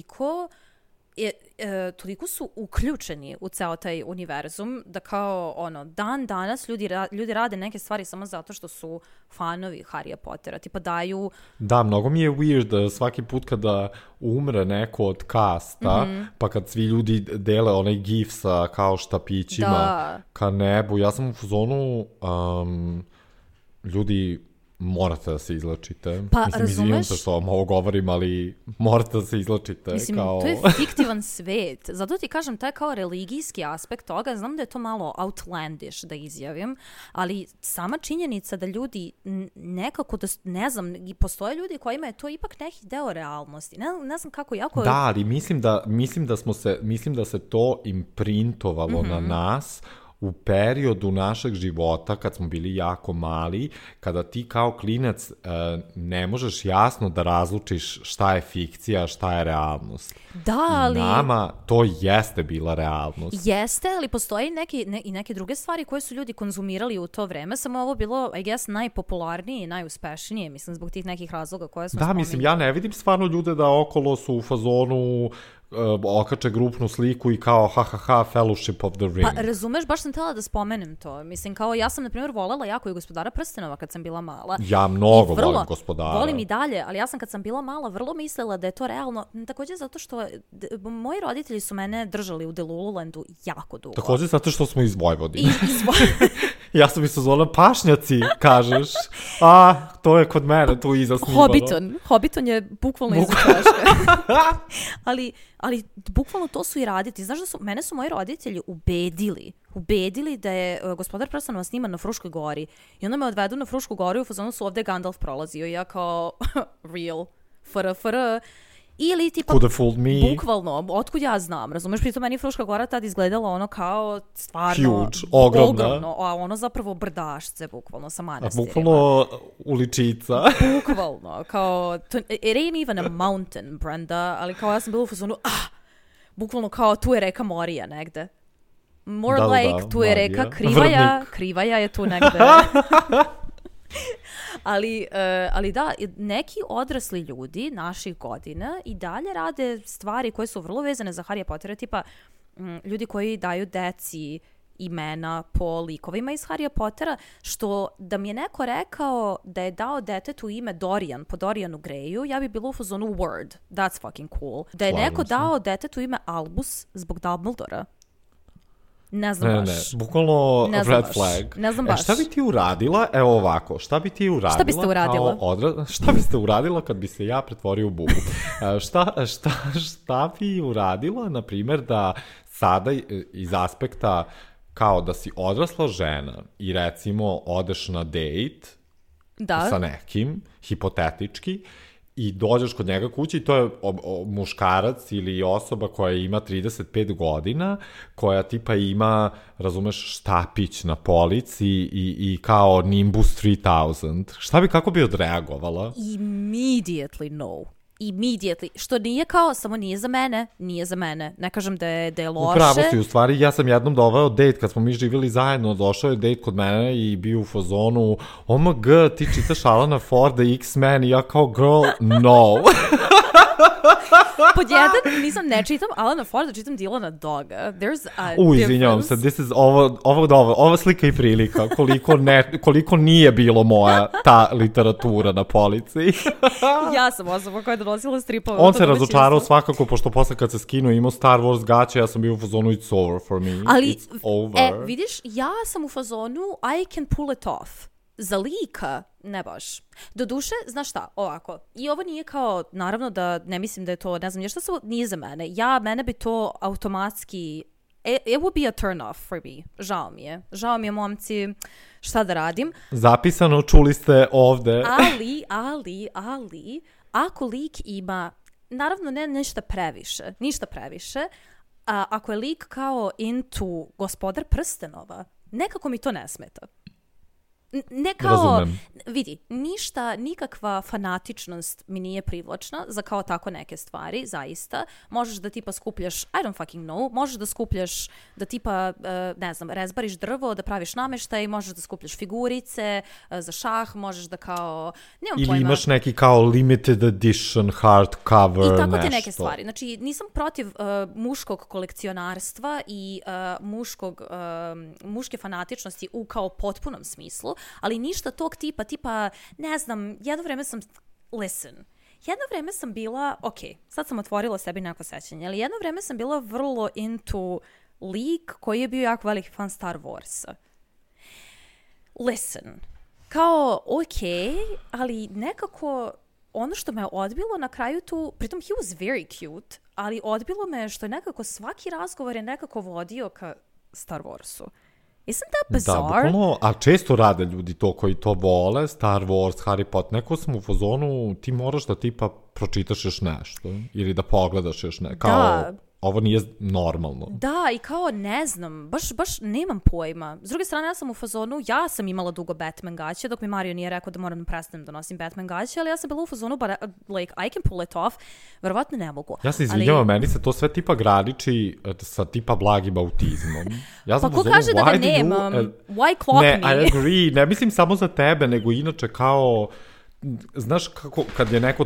toliko su uključeni u ceo taj univerzum da kao dan danas ljudi rade neke stvari samo zato što su fanovi Harrya Pottera, tipa daju... Da, mnogo mi je weird svaki put kada umre neko od kasta, pa kad svi ljudi dele onaj gif sa kao štapićima ka nebu, ja sam u fazonu ljudi morate da se izlačite. Pa, mislim, izvijem se što vam ovo govorim, ali morate da se izlačite. Mislim, to je fiktivan svet. Zato ti kažem, taj kao religijski aspekt toga, znam da je to malo outlandish da izjavim, ali sama činjenica da ljudi nekako, ne znam, postoje ljudi kojima je to ipak neki deo realnosti. Ne znam kako jako... Da, ali mislim da se to imprintovalo na nas u periodu našeg života, kad smo bili jako mali, kada ti kao klinac ne možeš jasno da razlučiš šta je fikcija, šta je realnost. Da, ali... Nama to jeste bila realnost. Jeste, ali postoje i neke druge stvari koje su ljudi konzumirali u to vreme, samo ovo bilo, I guess, najpopularnije i najuspešnije, mislim, zbog tih nekih razloga koje smo spominjali. Mislim, ja ne vidim stvarno ljude da okolo su u fazonu okače grupnu sliku i kao Fellowship of the Ring. Pa razumeš, baš sam htjela da spomenem to. Mislim, kao ja sam, na primjer, voljela jako i Gospodara prstenova kad sam bila mala. Ja mnogo volim Gospodara. Volim i dalje, ali ja sam kad sam bila mala vrlo mislila da je to realno. Također zato što moji roditelji su mene držali u Delululandu jako dugo. Također zato što smo iz Vojvodine. Ja sam iz Sezona Pašnjaci, kažeš. To je kod mene tu iza snimano. Hobbiton je bukvalno iza Češke. Ali bukvalno to su i raditi. Znaš da mene su moji roditelji ubedili da je Gospodar prstenova sniman na Fruškoj gori. I onda me odvedu na Frušku goru i u fazonu su ovde Gandalf prolazio. I ja kao, real, fr. Ili tipa, bukvalno, otkud ja znam, razumeš, pritom meni Fruška gora tad izgledala ono kao stvarno huge, ogromna, a ono zapravo brdašce, bukvalno, sa manastirima. Bukvalno uličica. Bukvalno, kao, it ain't even a mountain, Brenda, ali kao ja sam bila u fazonu, bukvalno kao tu je reka Morija negde. Tu je reka Krivaja je tu negde. Ali da, neki odrasli ljudi naših godina i dalje rade stvari koje su vrlo vezane za Harrya Pottera, tipa ljudi koji daju deci imena po likovima iz Harrya Pottera, što da mi je neko rekao da je dao detetu ime Dorian po Dorianu Greyu, ja bi bila u fazonu word, that's fucking cool. Da je neko dao detetu ime Albus zbog Dumbledora. Ne znam baš. Bukvalno red flag. Ne znam baš. Šta bi ti uradila? Evo ovako, šta bi ti uradila? Šta biste uradila? Šta biste uradila kad bi se ja pretvorio u bubu? Šta bi uradila, na primjer, da sada iz aspekta kao da si odrasla žena i recimo odeš na dejt sa nekim, hipotetički, i dođeš kod njega kući i to je muškarac ili osoba koja ima 35 godina, koja tipa ima, razumeš, štapić na polici i kao Nimbus 3000. Kako bi odreagovala? Immediately no. Što nije kao, samo nije za mene. Ne kažem da je loše. Upravo si, u stvari, ja sam jednom doveo dejt, kad smo mi živjeli zajedno, došao je dejt kod mene i bio u fazonu, OMG, ti čitaš Alana Forda, X-Men, i ja kao, girl, no. Pod jedan, ne čitam Alana Forda, čitam Dylana Doga. Izvinjavam se, ova slika i prilika, koliko nije bilo moja ta literatura na polici. Ja sam osoba koja je donosila stripove. On se razočarao svakako, pošto posle kad se skinuo imao Star Wars gaće, ja sam bio u fazonu it's over for me. It's over. Vidiš, ja sam u fazonu I can pull it off. Za lika, ne baš. Doduše, znaš šta, ovako, i ovo nije kao, naravno da ne mislim da je to, ne znam, šta se nije za mene. Mene bi to automatski, it would be a turn off for me. Žao mi je, momci, šta da radim. Zapisano, čuli ste ovde. Ali, ako lik ima, naravno ne ništa previše, ako je lik kao into Gospodar prstenova, nekako mi to ne smeta. Ne kao, razumem. vidi, nikakva fanatičnost mi nije privlačna za kao tako neke stvari, zaista. Možeš da tipa skupljaš, I don't fucking know, možeš da skupljaš, da tipa, ne znam, rezbariš drvo, da praviš nameštaj, možeš da skupljaš figurice za šah, možeš da kao, nemam ili pojma. Ili imaš neki kao limited edition, hardcover, nešto. I tako te neke stvari. Znači, nisam protiv muškog kolekcionarstva i muške fanatičnosti u kao potpunom smislu, ali ništa tog tipa, ne znam, jedno vreme sam bila, ok, sad sam otvorila sebi neko sećanje, ali jedno vreme sam bila vrlo into lik koji je bio jako veliki fan Star Warsa. Kao, ok, ali nekako ono što me odbilo na kraju tu, pritom he was very cute, ali odbilo me što je nekako svaki razgovor je nekako vodio ka Star Warsu. Isn't that bizarre? Da, bukvalno, a često rade ljudi to koji to vole, Star Wars, Harry Potter, neko sam u fazonu, ti moraš da tipa pročitaš još nešto, ili da pogledaš još nešto, kao, ovo nije normalno. Da, i kao, ne znam, baš nemam pojma. S druge strane, ja sam u fazonu, ja sam imala dugo Batman gaće, dok mi Mario nije rekao da moram da prestanem da nosim Batman gaće, ali ja sam bila u fazonu, like, I can pull it off, verovatno ne mogu. Ja se izvinjavam, meni se to sve tipa graniči sa tipa blagim autizmom. Ja sam pa ko kaže da ga nemam? Why clock me? Ne, I agree, ne mislim samo za tebe, nego inače kao, znaš kako, kad je neko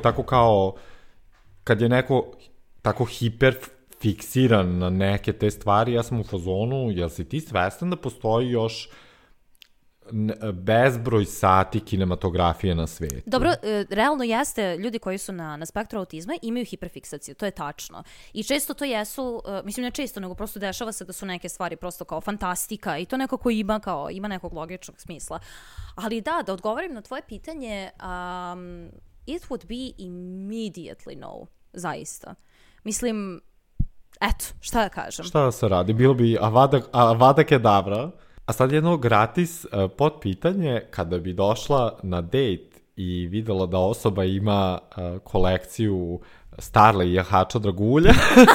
tako hiper fiksiran na neke te stvari, ja sam u fazonu, jel si ti svestan da postoji još bezbroj sati kinematografije na svetu? Dobro, realno jeste, ljudi koji su na spektru autizma imaju hiperfiksaciju, to je tačno. I često to jesu, mislim ne često, nego prosto dešava se da su neke stvari prosto kao fantastika i to nekako ima nekog logičnog smisla. Ali da odgovorim na tvoje pitanje, it would be immediately no, zaista. Mislim, eto, šta da kažem? Šta da se radi? Bilo bi Avada Kedavra. A sad jedno gratis potpitanje, kada bi došla na dejt i videla da osoba ima kolekciju Starle i jahača dragulja.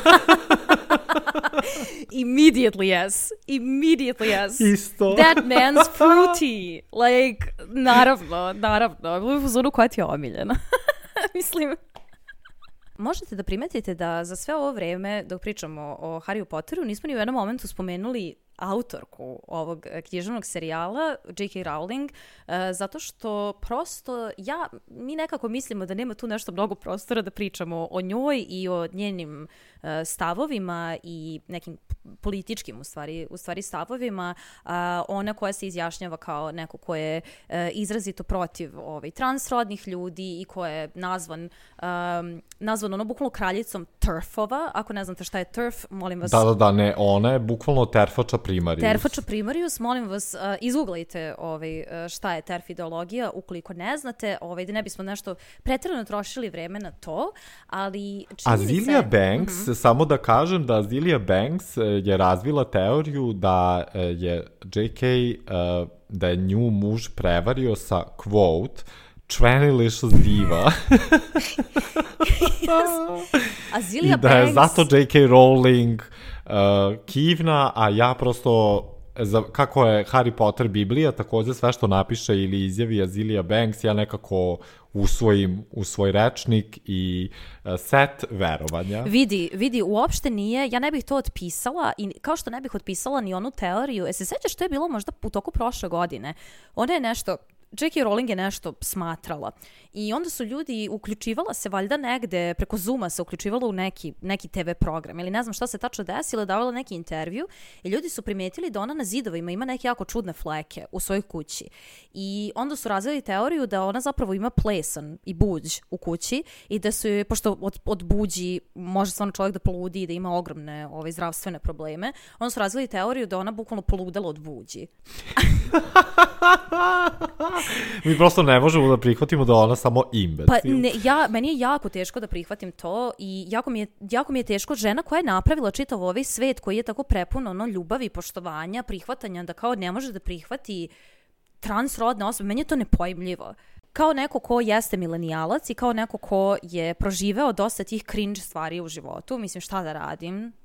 Immediately yes. Isto. That man's fruity. Like, naravno. U zonu koja ti je omiljena. Mislim... Možete da primetite da za sve ovo vreme, dok pričamo o Harryu Potteru, nismo ni u jednom momentu spomenuli autorku ovog književnog serijala, J.K. Rowling, zato što prosto mi nekako mislimo da nema tu nešto mnogo prostora da pričamo o njoj i o njenim stavovima i nekim političkim u stvari stavovima. Ona koja se izjašnjava kao neko ko je izrazito protiv transrodnih ljudi i ko je nazvan ono bukvalno kraljicom TERF-ova. Ako ne znate šta je TERF, molim vas... Da, ne, ona je bukvalno terfača primarius. Terfača primarius, molim vas, izguglajte šta je TERF ideologija, ukoliko ne znate, da ne bismo nešto preterano trošili vreme na to, ali činjenica... Azealia Banks, samo da kažem da Azealia Banks je razvila teoriju da je J.K. Da je nju muž prevario sa, quote, Tranilicious diva. Azealia I da je Banks... zato J.K. Rowling kivna, a ja prosto, kako je Harry Potter Biblija, takođe sve što napiše ili izjavi Azealia Banks, ja nekako usvojim u svoj rečnik i set verovanja. Vidi, uopšte nije, ja ne bih to otpisala, i kao što ne bih otpisala ni onu teoriju, se sećaš što je bilo možda u toku prošle godine? Ona je nešto... J.K. Rowling je nešto smatrala i onda su ljudi, uključivala se valjda negde, preko Zooma se uključivala u neki TV program ili ne znam šta se tačno desilo, davala neki intervju i ljudi su primetili da ona na zidovima ima neke jako čudne fleke u svojoj kući i onda su razvili teoriju da ona zapravo ima plesan i buđ u kući i da su joj, pošto od buđi može stvarno čovjek da poludi i da ima ogromne zdravstvene probleme, onda su razvili teoriju da ona bukvalno poludela od buđi. Mi prosto ne možemo da prihvatimo da ona samo imbecil. Pa meni je jako teško da prihvatim to i jako mi je teško žena koja je napravila čitav ovaj svet koji je tako prepun ljubavi, poštovanja, prihvatanja, da kao ne može da prihvati transrodne osobe. Meni je to nepojmljivo. Kao neko ko jeste milenijalac i kao neko ko je proživeo dosta tih cringe stvari u životu, mislim šta da radim?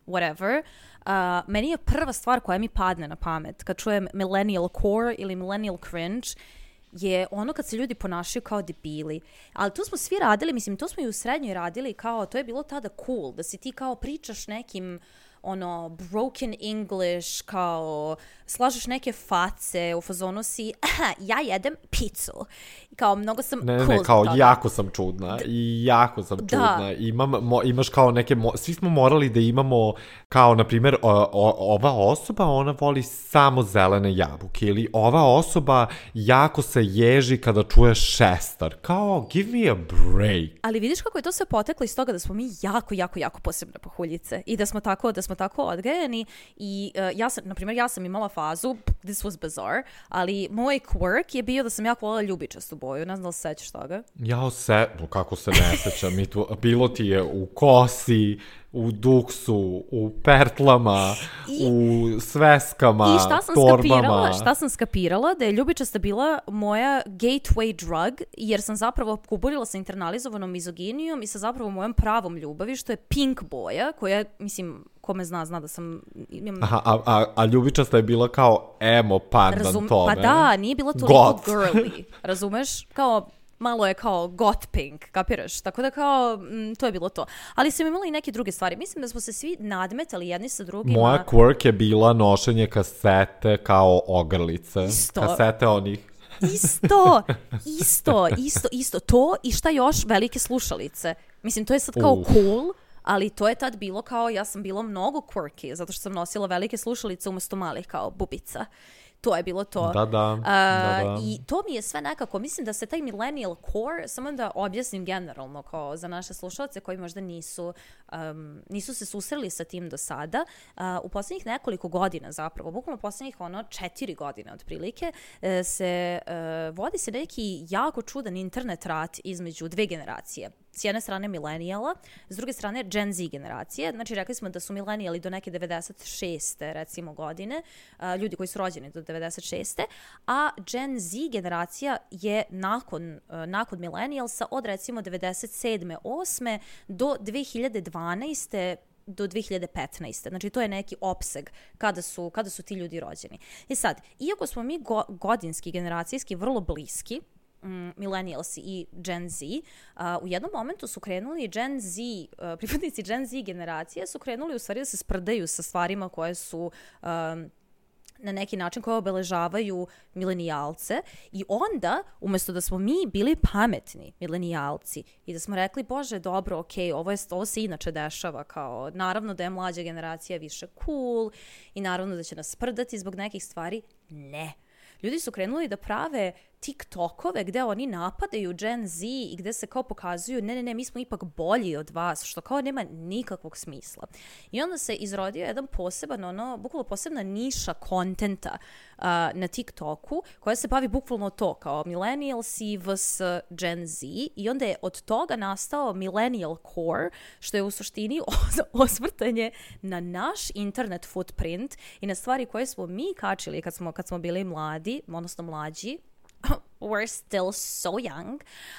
whatever, meni je prva stvar koja mi padne na pamet kad čujem millennial core ili millennial cringe je ono kad se ljudi ponašaju kao debili. Ali to smo svi radili, mislim, to smo i u srednjoj radili, kao, to je bilo tada cool, da si ti kao pričaš nekim ono, broken English, kao, slažeš neke face, u fazonu si, ja jedem pizzu. Kao, mnogo sam cool. Ne, kao, jako sam čudna. Jako sam čudna. Imaš kao neke, svi smo morali da imamo, kao, na primjer, ova osoba, ona voli samo zelene jabuke. Ili ova osoba jako se ježi kada čuje šestar. Kao, give me a break. Ali vidiš kako je to sve poteklo iz toga da smo mi jako posebne pahuljice. I da smo tako odgajani. I ja sam imala fazu, this was bizarre, ali moj quirk je bio da sam jako voljela ljubičastu boju. Ne znam da li se sećaš toga. Kako se ne sećam. Bilo ti je u kosi, u duksu, u pertlama, u sveskama, torbama. Šta sam skapirala? Da je ljubičasta bila moja gateway drug, jer sam zapravo kuburila sa internalizovanom mizoginijom i sa zapravo mojom pravom ljubavi, što je pink boja, koja, mislim, ko me zna da sam... A ljubičasta je bila kao emo pandan tome. Pa da, nije bila toliko girly, razumeš? Kao... malo je kao got pink, kapiraš? Tako da kao, to je bilo to. Ali sam imala i neke druge stvari. Mislim da smo se svi nadmetali jedni sa drugima. Moja quirk je bila nošenje kasete kao ogrlice. Isto. Kasete onih. Isto. To i šta još? Velike slušalice. Mislim, to je sad kao cool, ali to je tad bilo kao, ja sam bila mnogo quirky, zato što sam nosila velike slušalice umjesto malih kao bubica. To je bilo to. Da. I to mi je sve nekako, mislim da se taj millennial core, samo da objasnim generalno kao za naše slušalce koji možda nisu se susreli sa tim do sada, u posljednjih nekoliko godina zapravo, bukvalno posljednjih 4 godine otprilike, vodi se neki jako čudan internet rat između dve generacije. S jedne strane milenijala, s druge strane Gen Z generacije. Znači, rekli smo da su milenijali do neke 96. recimo godine, ljudi koji su rođeni do 96. A Gen Z generacija je nakon milenijalsa od recimo 97. 8. do 2012. do 2015. Znači, to je neki opseg kada su ti ljudi rođeni. I sad, iako smo mi godinski, generacijski vrlo bliski, millennials i Gen Z, u jednom momentu su krenuli pripadnici Gen Z generacije su krenuli u stvari da se sprdaju sa stvarima koje su na neki način koje obeležavaju milenijalce i onda, umjesto da smo mi bili pametni milenijalci i da smo rekli, bože, dobro, okej, ovo se inače dešava, kao, naravno da je mlađa generacija više cool i naravno da će nas sprdati zbog nekih stvari, ne. Ljudi su krenuli da prave TikTokove gde oni napadaju Gen Z i gde se kao pokazuju ne, mi smo ipak bolji od vas, što kao nema nikakvog smisla. I onda se izrodio jedan poseban, bukvalno posebna niša kontenta na TikToku koja se bavi bukvalno to, kao millennialsi vs Gen Z, i onda je od toga nastao millennial core, što je u suštini osvrtanje na naš internet footprint i na stvari koje smo mi kačili kad smo bili mladi, odnosno mlađi. We're still so young.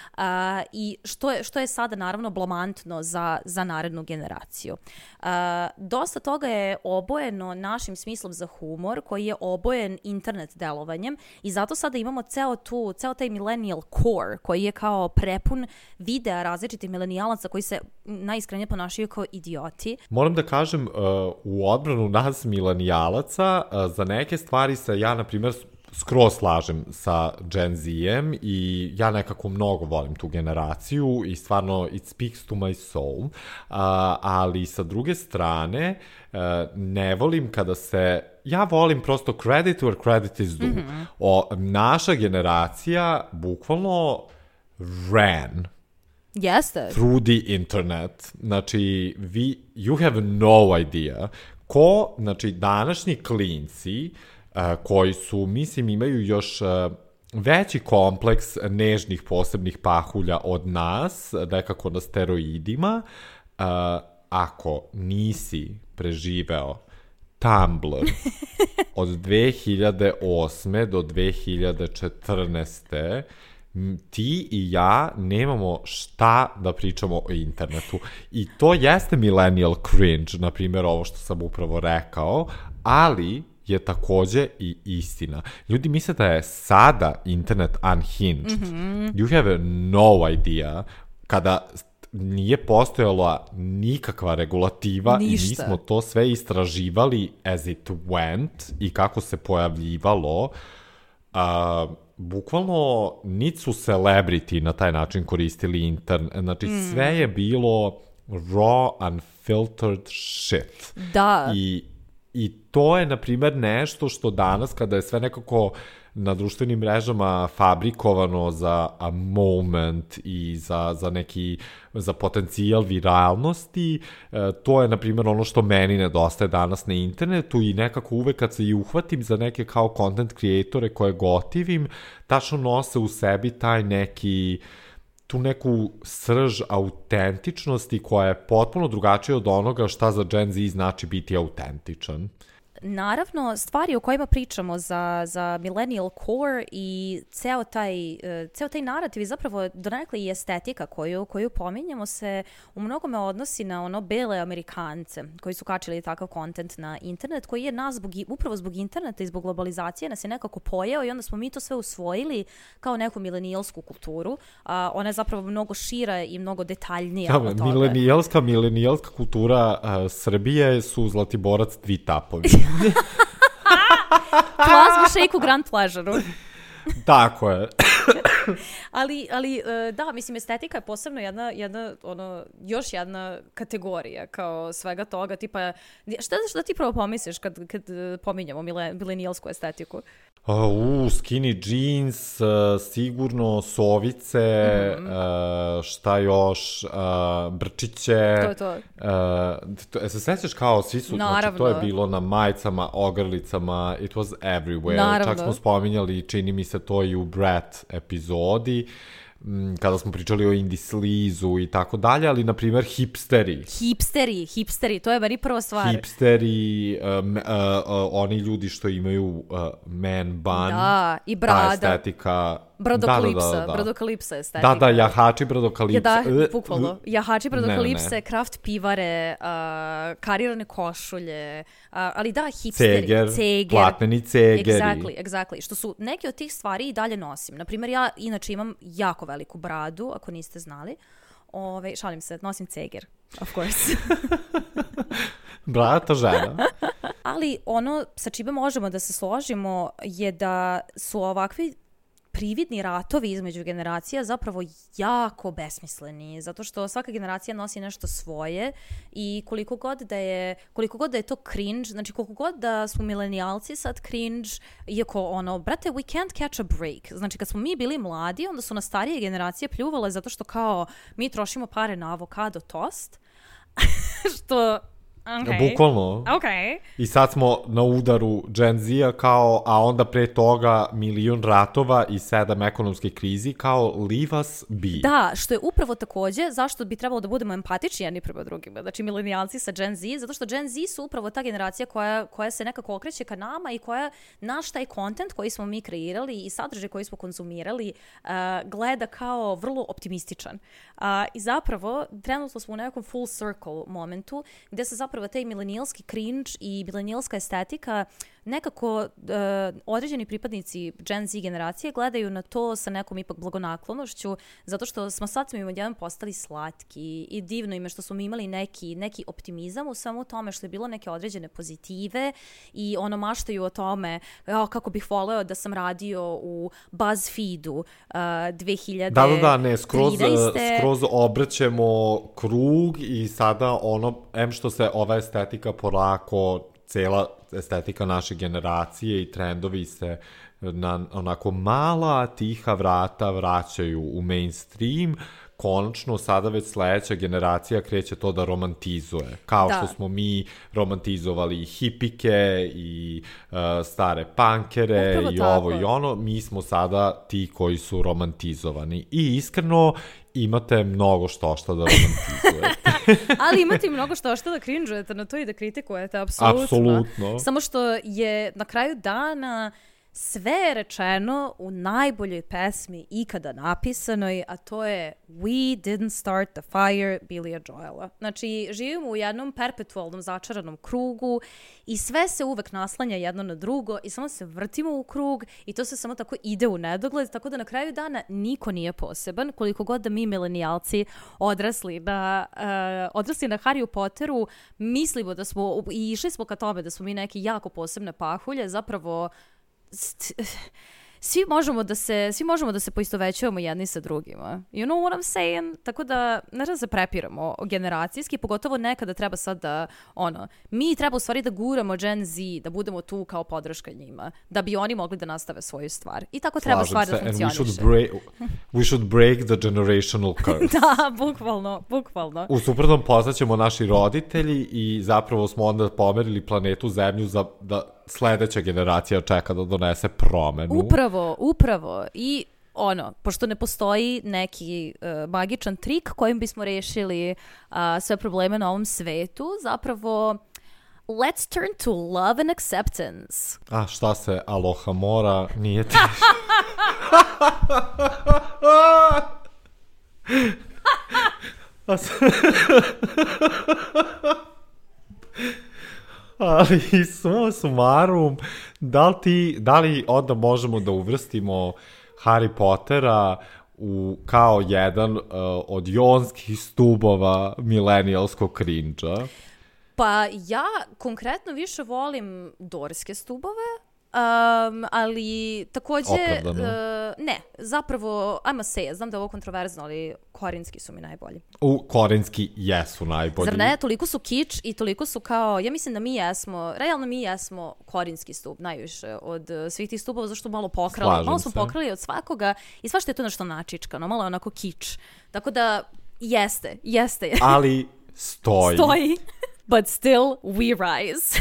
I što je sada naravno blamantno za narednu generaciju. Dosta toga je obojeno našim smislom za humor, koji je obojen internet delovanjem, i zato sada imamo ceo taj millennial core koji je kao prepun videa različitih milenijalaca koji se najiskrenije ponašaju kao idioti. Moram da kažem, u odbranu nas milenijalaca, za neke stvari se ja, na primjer, skroz slažem sa Gen Z-em i ja nekako mnogo volim tu generaciju i stvarno it speaks to my soul, ali sa druge strane ne volim kada ja volim prosto credit where credit is due. Mm-hmm. Naša generacija bukvalno ran through the internet. Znači, you have no idea. Znači, današnji klinci koji su, mislim, imaju još veći kompleks nežnih posebnih pahulja od nas, nekako na steroidima, ako nisi preživeo Tumblr od 2008. do 2014. ti i ja nemamo šta da pričamo o internetu. I to jeste millennial cringe, na primjer ovo što sam upravo rekao, ali je takođe i istina. Ljudi misle da je sada internet unhinged. You have no idea kada nije postojala nikakva regulativa i mi smo to sve istraživali as it went i kako se pojavljivalo. Bukvalno niti su celebrity na taj način koristili internet. Znači sve je bilo raw, unfiltered shit. Da. I to je, na primjer, nešto što danas, kada je sve nekako na društvenim mrežama fabrikovano za a moment i za potencijal viralnosti, to je, na primjer, ono što meni nedostaje danas na internetu i nekako uvek kad se i uhvatim za neke kao content creatore koje gotivim, tačno nose u sebi taj tu neku srž autentičnosti koja je potpuno drugačija od onoga šta za Gen Z znači biti autentičan. Naravno, stvari o kojima pričamo za millennial core i ceo taj narativ i zapravo donekle i estetika koju pominjemo se u mnogome odnosi na ono bele Amerikance koji su kačili takav kontent na internet, koji je nas upravo zbog interneta i zbog globalizacije nas je nekako pojeo i onda smo mi to sve usvojili kao neku milenijalsku kulturu. Ona je zapravo mnogo šira i mnogo detaljnija od toga. Milenijalska kultura Srbije su Zlatiborac Dvi tapovi. Plazma shake u Grand Pleasure-u. Tako je. ali da, mislim, estetika je posebno još jedna kategorija kao svega toga, tipa, šta ti prvo pomisliš kad pominjamo milenijalsku estetiku? Skinny jeans, sigurno sovice, šta još, brčiće. To je to. Se sećaš kao svi su, znači to je bilo na majicama, ogrlicama, it was everywhere. Naravno. Čak smo spominjali, čini mi se to i u Brat epizodi, kada smo pričali o indie sleazu i tako dalje, ali, na primjer, hipsteri, to je meni prva stvar. Hipsteri, oni ljudi što imaju man bun, da, i brada. Ta estetika. Brodokalipsa estetika. Da, jahači brodokalipsa. Bukvalno. Jahači brodokalipse, kraft pivare, karirane košulje, ali da, hipsteri. Ceger. Platneni cegeri. Exactly. Što su neke od tih stvari i dalje nosim. Naprimjer, ja inače imam jako veliku bradu, ako niste znali. Šalim se, nosim ceger, of course. Brata žena. Ali ono sa čime možemo da se složimo je da su ovakvi prividni ratovi između generacija zapravo jako besmisleni, zato što svaka generacija nosi nešto svoje i koliko god da je to cringe, znači koliko god da smo milenijalci sad cringe, iako brate, we can't catch a break. Znači kad smo mi bili mladi, onda su nas starije generacije pljuvale zato što kao mi trošimo pare na avokado tost, što... Okay. Bukvalno. Okay. I sad smo na udaru Gen Z-a a onda pre toga milion ratova i 7 ekonomskih krizi, kao leave us be. Da, što je upravo takođe zašto bi trebalo da budemo empatični jedni prema drugima. Znači milenijalci sa Gen Z, zato što Gen Z su upravo ta generacija koja se nekako okreće ka nama i koja naš taj content koji smo mi kreirali i sadržaj koji smo konzumirali gleda kao vrlo optimističan. I zapravo trenutno smo u nekom full circle momentu gde se zapravo taj milenijalski cringe i milenijalska estetika nekako određeni pripadnici Gen Z generacije gledaju na to sa nekom ipak blagonaklonošću, zato što smo sad im odjedan postali slatki i divno ime što smo imali neki optimizam u svemu tome što je bilo neke određene pozitive i maštaju o tome kako bih voleo da sam radio u BuzzFeedu 2013. Da, ne, skroz obrćemo krug i sada što se ova estetika polako, cela estetika naše generacije i trendovi se na onako mala, tiha vrata vraćaju u mainstream. Konačno, sada već sledeća generacija kreće to da romantizuje. Kao što smo mi romantizovali i hipike i stare punkere i ovo i ono, mi smo sada ti koji su romantizovani. I iskreno, imate mnogo što da romantizujete. Ali imate mnogo što da cringeujete na to i da kritikujete, apsolutno. Samo što je na kraju dana sve je rečeno u najboljoj pesmi ikada napisanoj, a to je We Didn't Start the Fire Billya Joela. Znači, živimo u jednom perpetualnom začaranom krugu i sve se uvek naslanja jedno na drugo i samo se vrtimo u krug i to se samo tako ide u nedogled, tako da na kraju dana niko nije poseban, koliko god da mi milenijalci odrasli na Harryu Potteru, mislimo da smo, i išli smo ka tome da smo mi neke jako posebne pahulje, zapravo svi možemo da se poistovećujemo jedni sa drugima. You know what I'm saying? Tako da, ne da se prepiramo generacijski, pogotovo nekada treba sad da, mi treba u stvari da guramo Gen Z, da budemo tu kao podrška njima, da bi oni mogli da nastave svoju stvar. I tako treba stvar da funkcioniše. We should break the generational curse. Da, bukvalno. U suprotnom postaćemo naši roditelji i zapravo smo onda pomerili planetu Zemlju da sledeća generacija čeka da donese promenu. Upravo. I pošto ne postoji neki magičan trik kojim bismo rešili sve probleme na ovom svetu, zapravo let's turn to love and acceptance. A šta se Aloha mora nije teško. Ali summa summarum, da li onda možemo da uvrstimo Harry Pottera kao jedan od jonskih stubova milenijalskog cringe-a? Pa ja konkretno više volim dorske stubove, ali takođe... ne, zapravo, ajmo se, znam da je ovo kontroverzno, ali korinski su mi najbolji. Korinski jesu najbolji. Zar ne? Toliko su kič i toliko su kao... Ja mislim da mi jesmo korinski stub najviše od svih tih stubova, zašto malo pokrali. Malo smo pokrali od svakoga i svašta je to nešto načičkano, malo onako kič. Tako da, jeste. Ali stoji. But still, we rise.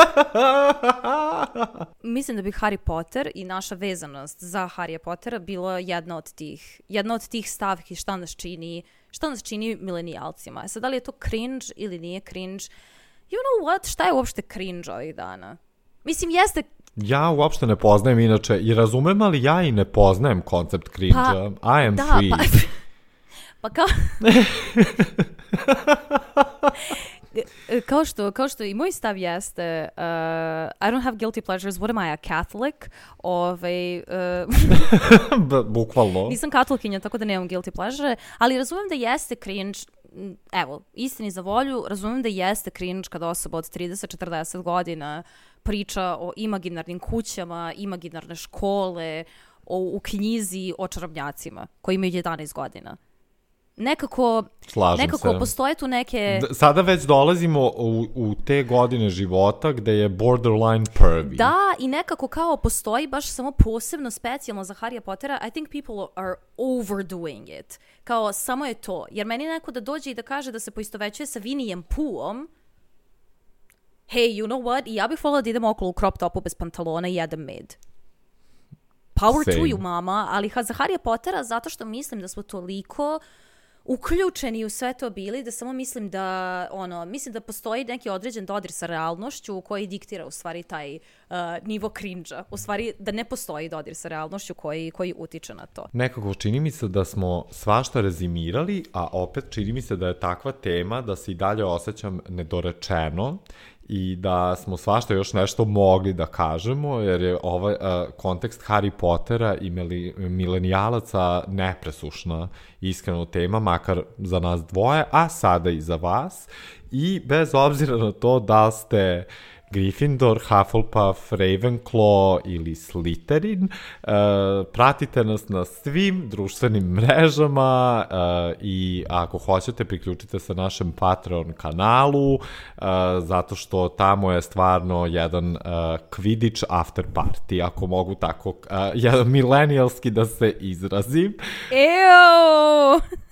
Mislim da bi Harry Potter i naša vezanost za Harrya Pottera bila jedna od tih stavki šta nas čini milenijalcima. Sad, da li je to cringe ili nije cringe? You know what? Šta je uopšte cringe ovih dana? Mislim, jeste... Ja uopšte ne poznajem inače i razumem, ali ja i ne poznajem koncept cringe-a. I am free. Pa kao... Kao što i moj stav jeste, I don't have guilty pleasures, what am I, a Catholic? Bukvalno. Nisam katolikinja, tako da nemam guilty pleasure, ali razumem da jeste cringe, evo, istini za volju, razumem da jeste cringe kada osoba od 30-40 godina priča o imaginarnim kućama, imaginarne škole, u knjizi o čarobnjacima koji imaju 11 godina. Nekako postoje tu neke... Sada već dolazimo u te godine života gde je borderline pervy. Da, i nekako kao postoji baš samo posebno specijalno za Harrya Pottera. I think people are overdoing it. Kao samo je to. Jer meni neko da dođe i da kaže da se poistovećuje sa Winnie Poohom, hey, you know what? I ja bih volila da idem okolo u crop topu bez pantalona i jedem med. Power to you, mama. Ali za Harrya Pottera, zato što mislim da smo toliko uključeni u sve to bili, da samo mislim da postoji neki određen dodir sa realnošću koji diktira u stvari taj nivo cringe-a. U stvari da ne postoji dodir sa realnošću koji utiče na to. Nekako čini mi se da smo svašta rezimirali, a opet čini mi se da je takva tema da se i dalje osjećam nedorečeno i da smo svašta još nešto mogli da kažemo, jer je ovaj kontekst Harry Pottera i milenijalaca nepresušna iskreno tema, makar za nas dvoje, a sada i za vas. I bez obzira na to da ste Gryffindor, Hufflepuff, Ravenclaw ili Slytherin, pratite nas na svim društvenim mrežama i ako hoćete priključite se našem Patreon kanalu, zato što tamo je stvarno jedan Quidditch after party, ako mogu tako jedan milenijalski da se izrazim. Ew!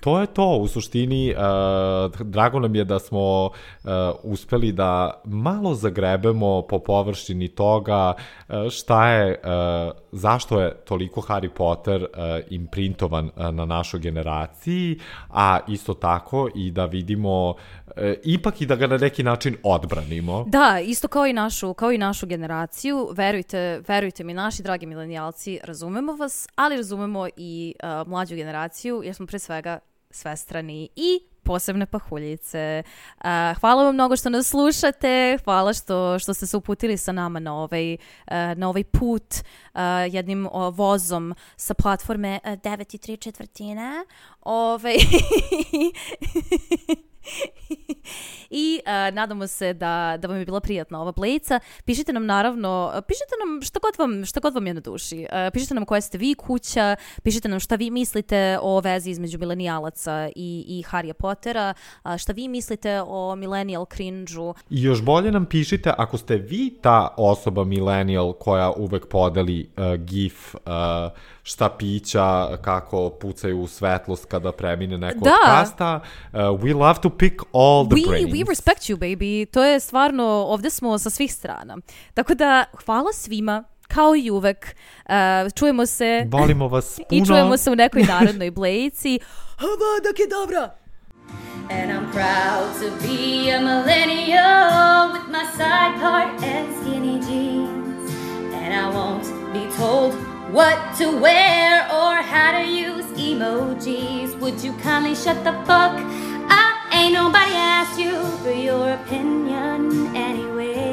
to je to. U suštini, drago nam je da smo uspeli da malo zagrebemo po površini toga šta je, zašto je toliko Harry Potter imprintovan na našoj generaciji, a isto tako i da vidimo ipak i da ga na neki način odbranimo. Da, isto kao i našu generaciju. Verujte mi, naši dragi milenijalci, razumemo vas, ali razumemo i mlađu generaciju, jer smo pre svega svestrani i posebne pahuljice. Hvala vam mnogo što nas slušate, hvala što ste se uputili sa nama na ovaj put jednim vozom sa platforme 9 3/4. I nadamo se da vam je bila prijatna ova plejica. Pišite nam naravno, šta god vam je na duši. Pišite nam koja ste vi kuća, pišite nam šta vi mislite o vezi između milenijalaca i Harrya Pottera, šta vi mislite o millennial cringe-u. I još bolje nam pišite ako ste vi ta osoba millennial koja uvek podeli gif štapića kako pucaju u svetlost kada premine neko od kasta. We love to pick all the brains. We respect you, baby. To je stvarno, ovdje smo sa svih strana. Tako da, hvala svima, kao i uvek. Čujemo se. Volimo vas puno. I čujemo se u nekoj narodnoj blejici. Avada Kedavra! And I'm proud to be a millennial with my side part and skinny jeans. And I won't be told what to wear or how to use emojis. Would you kindly shut the fuck up? Ain't nobody asked you for your opinion anyway.